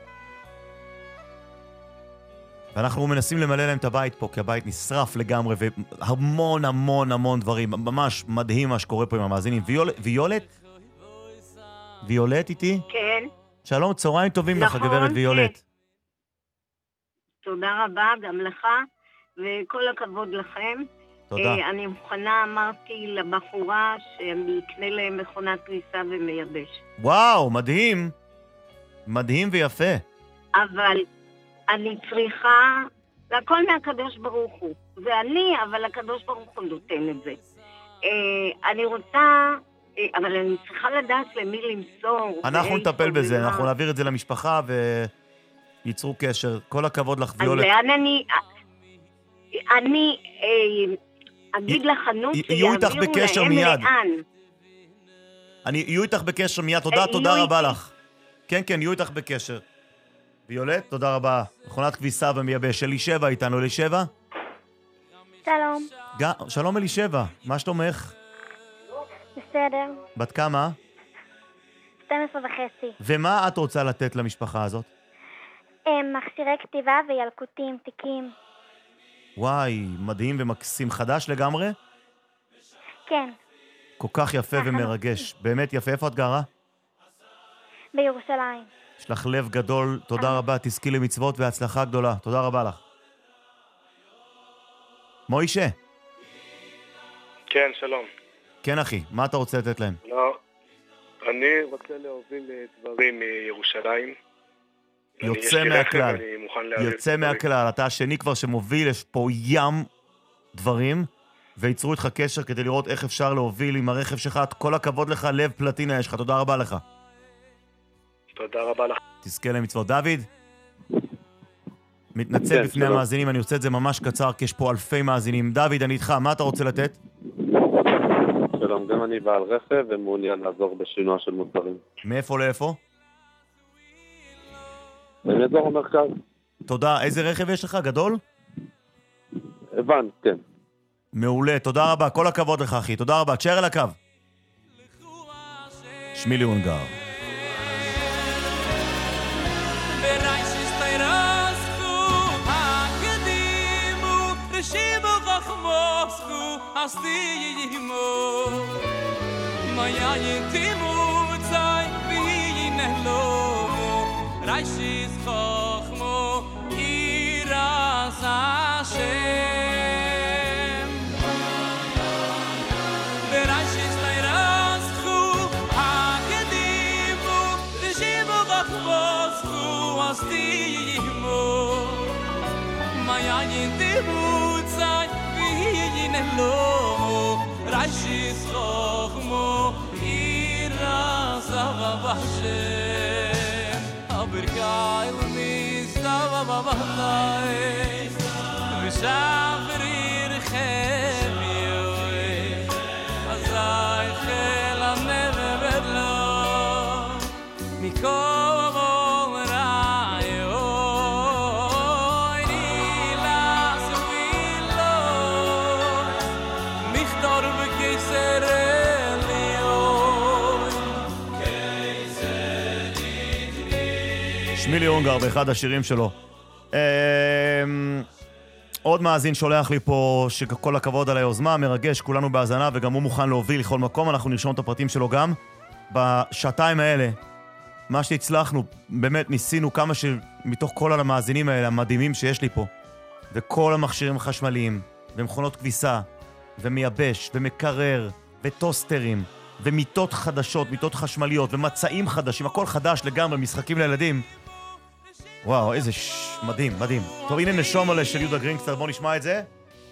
ואנחנו מנסים למלא להם את הבית פה, כי הבית נשרף לגמרי, והמון המון המון דברים, ממש מדהים מה שקורה פה עם המאזינים. ויול, ויולת? ויולת איתי? כן. שלום, צהריים טובים לך, נכון, גברת ויולת. כן. תודה רבה, גם לך. וכל הכבוד לכם. תודה. אני מוכנה, אמרתי לבחורה שאני אקנה להם מכונת כביסה ומייבש. וואו, מדהים. מדהים ויפה. אבל אני צריכה, זה הכל מהקדוש ברוך הוא. זה אני, אבל הקדוש ברוך הוא נותן את זה. אני רוצה, אבל אני צריכה לדעת למי למסור. אנחנו נטפל בזה, אנחנו נעביר את זה למשפחה וייצרו קשר. כל הכבוד לך, ויולט. אז לאן אני, אני אגיד לחנות שיעבירו להם לאן. יהיו איתך בקשר מיד, תודה, תודה רבה לך. כן, כן, יהיו איתך בקשר. ויולט, תודה רבה. מכונת כביסה ומייבש. אלישבע איתנו, אלישבע? שלום. ג... שלום אלישבע, מה שלומך? בסדר. בת כמה? שתים עשרה וחצי. ומה את רוצה לתת למשפחה הזאת? מכשירי כתיבה וילקוטים, תיקים. וואי, מדהים ומקסים. חדש לגמרי? כן. כל כך יפה ומרגש. באמת יפה. איפה את גרה? בירושלים. יש לך לב גדול, תודה רבה, תזכי למצוות והצלחה גדולה. תודה רבה לך. מוישה. כן, שלום. כן, אחי, מה אתה רוצה לתת להם? לא, אני רוצה להוביל דברים מירושלים. יוצא מהכלל. יוצא מהכלל. אתה השני כבר שמוביל, יש פה ים דברים, וייצרו איתך קשר כדי לראות איך אפשר להוביל עם הרכב שלך. כל הכבוד לך, לב פלטינה יש לך. תודה רבה לך. תודה רבה לך. תזכה למצוות. דוד? מתנצל בפני המאזינים, אני רוצה את זה ממש קצר, כי יש פה אלפי מאזינים. דוד, אני איתך, מה אתה רוצה לתת? שלום, גם אני בעל רכב ומעוניין לעזור בשינוע של מוצרים. מאיפה לאיפה? מאזור המרכז. תודה. איזה רכב יש לך? גדול? הבנת, כן. מעולה, תודה רבה. כל הכבוד לך, אחי. תודה רבה. תשאר אל הקו. שמילי הונגר. Astimo Maya yintimu tsay binelo Raishis khokhmo iras Hashem Raishis tayras khu hakedimu Rishimu khokhmo astimo Maya yintimu tsay binelo Rashis khokhmo iras avashem Aberkai l'mistava babalai V'shavrir chem yoy Azai chel ha-nevedlo Mikol שמילי הונגר באחד השירים שלו. עוד מאזין שולח לי פה שכל הכבוד על היוזמה, מרגש, כולנו בהאזנה וגם הוא מוכן להוביל לכל מקום, אנחנו נרשום את הפרטים שלו גם. בשעתיים האלה, מה שהצלחנו, באמת ניסינו כמה שמתוך כל המאזינים האלה המדהימים שיש לי פה, וכל המכשירים החשמליים, ומכונות כביסה, ומייבש, ומקרר, וטוסטרים, ומיטות חדשות, מיטות חשמליות, ומצעים חדשים, הכל חדש לגמרי, משחקים לילדים. וואו, איזה ש... מדהים, מדהים. טוב, הנה נשום עלי של יהודה גרינגסטר, בואו נשמע את זה.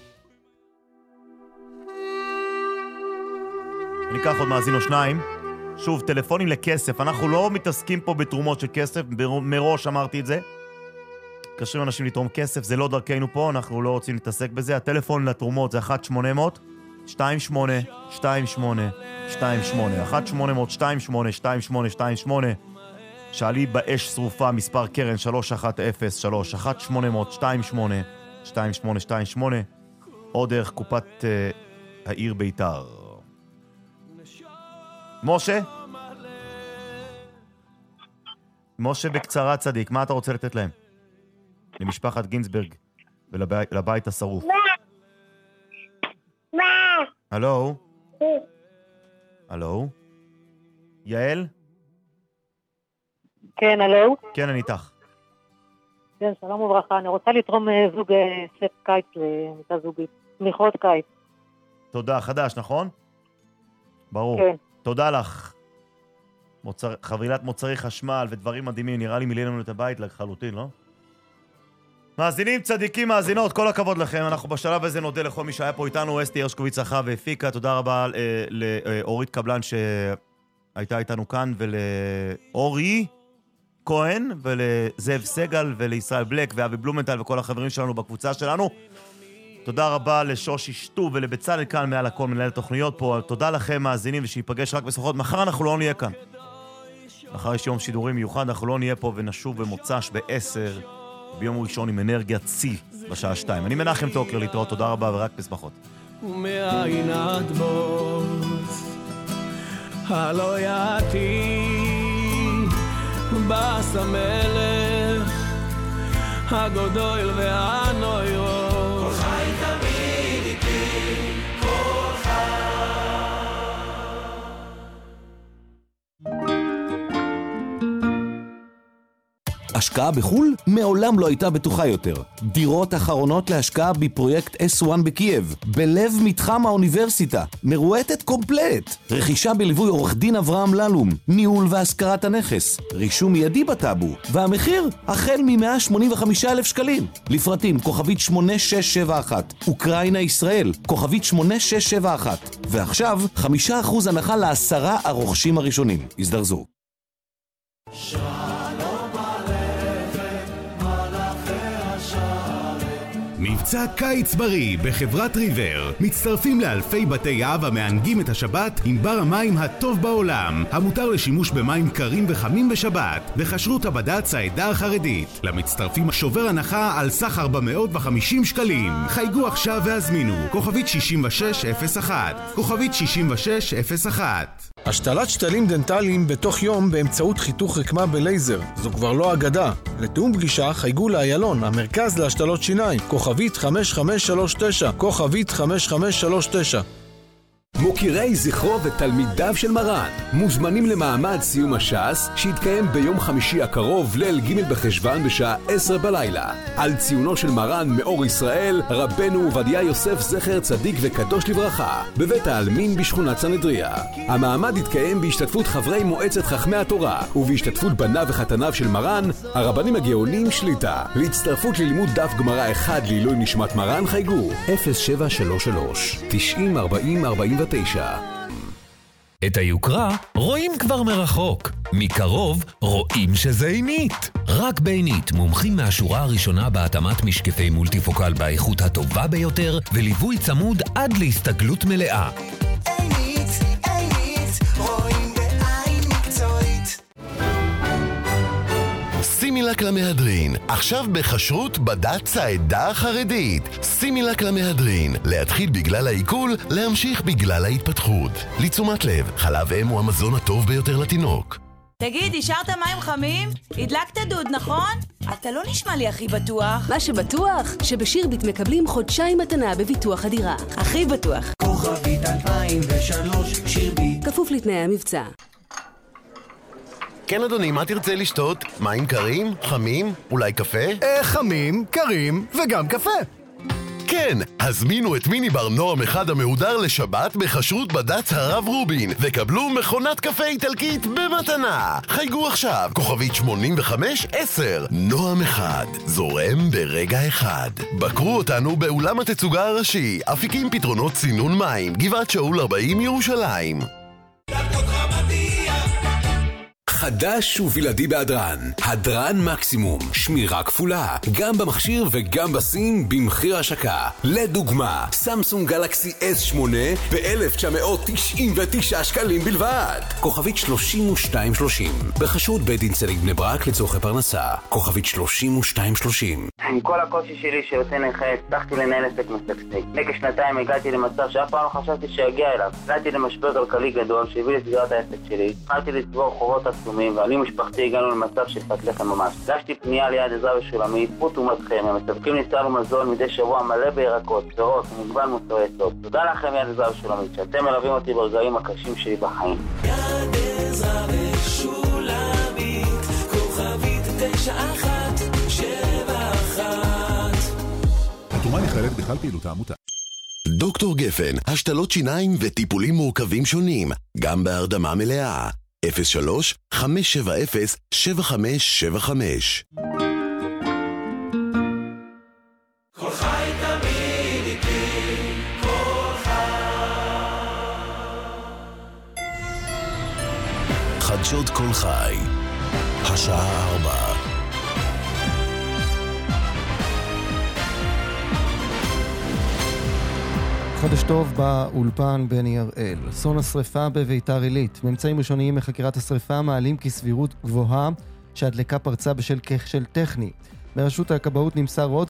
אני אקח עוד מאזין או שניים. שוב, טלפונים לכסף. אנחנו לא מתעסקים פה בתרומות של כסף, מראש אמרתי את זה. קשרים אנשים לתרום כסף, זה לא דרכנו פה, אנחנו לא רוצים להתעסק בזה. הטלפון לתרומות זה אחת שמונה אפס אפס שתיים שמונה שתיים שמונה שתיים שמונה אחת שמונה אפס אפס שתיים שמונה שתיים שמונה שתיים שמונה. שאלי באש שרופה מספר קרן שלוש אחת אפס שלוש אחת שמונה אפס אפס שתיים שמונה שתיים שמונה שתיים שמונה או דרך קופת uh, העיר ביתר. משה? משה בקצרה צדיק, מה אתה רוצה לתת להם? למשפחת גינסברג ולבית השרוף. הלו? הלו? יעל? כן, הלו? כן, אני איתך. כן, שלום וברכה. אני רוצה לתרום זוג סט קיץ למיטה זוגית. תמיכות קיץ. תודה, חדש, נכון? ברור. כן. תודה לך. מוצר, חבילת מוצרי חשמל ודברים מדהימים, נראה לי מילא לנו את הבית לחלוטין, לא? מאזינים, צדיקים, מאזינות, כל הכבוד לכם. אנחנו בשלב הזה נודה לכל מי שהיה פה איתנו, אסתי הרשקוביץ צחה והפיקה. תודה רבה אה, לאורית קבלן שהייתה איתנו כאן, ולאורי כהן, ולזאב סגל, ולישראל בלק, ואבי בלומנטל, וכל החברים שלנו בקבוצה שלנו. תודה רבה לשושי שטוב ולבצלאל כאן מעל הכל, מנהל התוכניות פה. תודה לכם, מאזינים, ושיפגש רק בסופות. מחר אנחנו לא נהיה כאן. מחר יש יום שידורים מיוחד, אנחנו לא נהיה פה ונשוב במוצ"ש בעשר, ביום ראשון עם אנרגיה צי בשעה שתיים. אני מנחם טוקר, להתראות, תודה רבה ורק בשמחות. ומעין הדבוס הלא יעתי בס המלך הגודל והנוירו כולך תמיד איתי כולך. השקעה בחול מעולם לא הייתה בטוחה יותר. דירות אחרונות להשקעה בפרויקט אס וואן בקייב, בלב מתחם האוניברסיטה, מרועטת קומפלט. רכישה בליווי עורך דין אברהם ללום, ניהול והשכרת הנכס, רישום מיידי בטאבו, והמחיר החל מ-מאה שמונים וחמישה אלף שקלים. לפרטים כוכבית שמונה שש שבע אחת, אוקראינה ישראל, כוכבית שמונה שש שבע אחת. ועכשיו חמישה אחוז הנחה לעשרה הרוכשים הראשונים. הזדרזו. מבצע קיץ בריא בחברת ריבר. מצטרפים לאלפי בתי אב המענגים את השבת עם בר המים הטוב בעולם, המותר לשימוש במים קרים וחמים בשבת, בכשרות הבד"ץ העדה החרדית. למצטרפים שובר הנחה על סך ארבע מאות וחמישים שקלים. חייגו עכשיו והזמינו כוכבית שישים ושש אפס אחת, כוכבית שישים ושש אפס אחת. השתלת שתלים דנטליים בתוך יום באמצעות חיתוך רקמה בלייזר. זו כבר לא אגדה. לתאום פגישה חייגו לאיילון, המרכז להשתלות שיניים, כוכבית חמש חמש שלוש תשע, כוכבית חמש חמש שלוש תשע. מוקירי זכרו ותלמידיו של מרן מוזמנים למעמד סיום הש"ס שיתקיים ביום חמישי הקרוב ליל ג' בחשוון בשעה עשר בלילה על ציונו של מרן מאור ישראל רבנו עובדיה יוסף זכר צדיק וקדוש לברכה בבית העלמין בשכונת סנהדריה. המעמד יתקיים בהשתתפות חברי מועצת חכמי התורה ובהשתתפות בניו וחתניו של מרן הרבנים הגאונים שליטה. להצטרפות ללימוד דף גמרא אחד לעילוי נשמת מרן חייגו אפס שבע שלוש שלוש תשעים ארבעים ארבעים ותשע. את היוקרה רואים כבר מרחוק, מקרוב רואים שזה עינית. רק בעינית מומחים מהשורה הראשונה בהתאמת משקפי מולטיפוקל באיכות הטובה ביותר וליווי צמוד עד להסתגלות מלאה. עינית, עינית, רואים בעין מקצועית. סימילק למהדרין, עכשיו בחשרות בד"ץ העדה החרדית. סימילק למהדרין, להתחיל בגלל העיכול, להמשיך בגלל ההתפתחות. לתשומת לב, חלב אם הוא המזון הטוב ביותר לתינוק. תגיד, השארת מים חמים? הדלקת דוד, נכון? אתה לא נשמע לי הכי בטוח. מה שבטוח, שבשירביט מקבלים חודשיים מתנה בביטוח הדירה. הכי בטוח. כוכבית אלפיים ושלוש, שירביט. כפוף לתנאי המבצע. כן אדוני, מה תרצה לשתות? מים קרים? חמים? אולי קפה? אה, חמים, קרים וגם קפה. כן, הזמינו את מיני בר נועם אחד המהודר לשבת בחשרות בד"ץ הרב רובין וקבלו מכונת קפה איטלקית במתנה. חייגו עכשיו, כוכבית שמונים וחמש עשר. נועם אחד, זורם ברגע אחד. בקרו אותנו באולם התצוגה הראשי, אפיקים פתרונות צינון מים, גבעת שאול ארבעים ירושלים. חדש ובלעדי בהדרן, הדרן מקסימום, שמירה כפולה, גם במכשיר וגם בסים במחיר השקה. לדוגמה, סמסונג גלקסי אס שמונה ב-אלף תשע מאות תשעים ותשע שקלים בלבד. כוכבית שלושים ושתיים שלושים, בחשרות בית דין צדיק בני ברק לצורכי פרנסה. כוכבית שלושים ושתיים שלושים. עם כל הקושי שלי שיוצא נכה, הצלחתי לנהל עסק משגשג. לפני כשנתיים הגעתי למצב שאף פעם לא חשבתי שיגיע אליו. הגעתי למשבר כלכלי גדול שהביא לסגירת העסק שלי. התחלתי לצבור חובות עצומים, ואני ומשפחתי הגענו למצב של פת לחם ממש. הגשתי פנייה ליד עזרא ושולמית, פות ומתכם, הם מספקים לי סל ומזון מדי שבוע מלא בירקות, פירות ומגוון מוצרי יסוד. תודה לכם יד עזרא ושולמית, שאתם מלווים אותי ברגעים הקשים שלי בחיים. יד עזרא ושולמית, כוכבית תשע אחת שבע נכללת בכלל פעילות העמותה. דוקטור גפן, השתלות שיניים וטיפולים מורכבים שונים, גם בהרדמה מלאה. אפס שלוש חמש שבע אפס שבע חמש שבע חמש. כל חי תמיד איתי, כל חי. חדשות כל חי, השעה ארבע. חדש טוב באולפן בני הראל. אסון השריפה בביתר עילית. ממצאים ראשוניים מחקירת השריפה מעלים כי סבירות גבוהה שהדלקה פרצה בשל כשל טכני. מרשות הכבאות נמסר עוד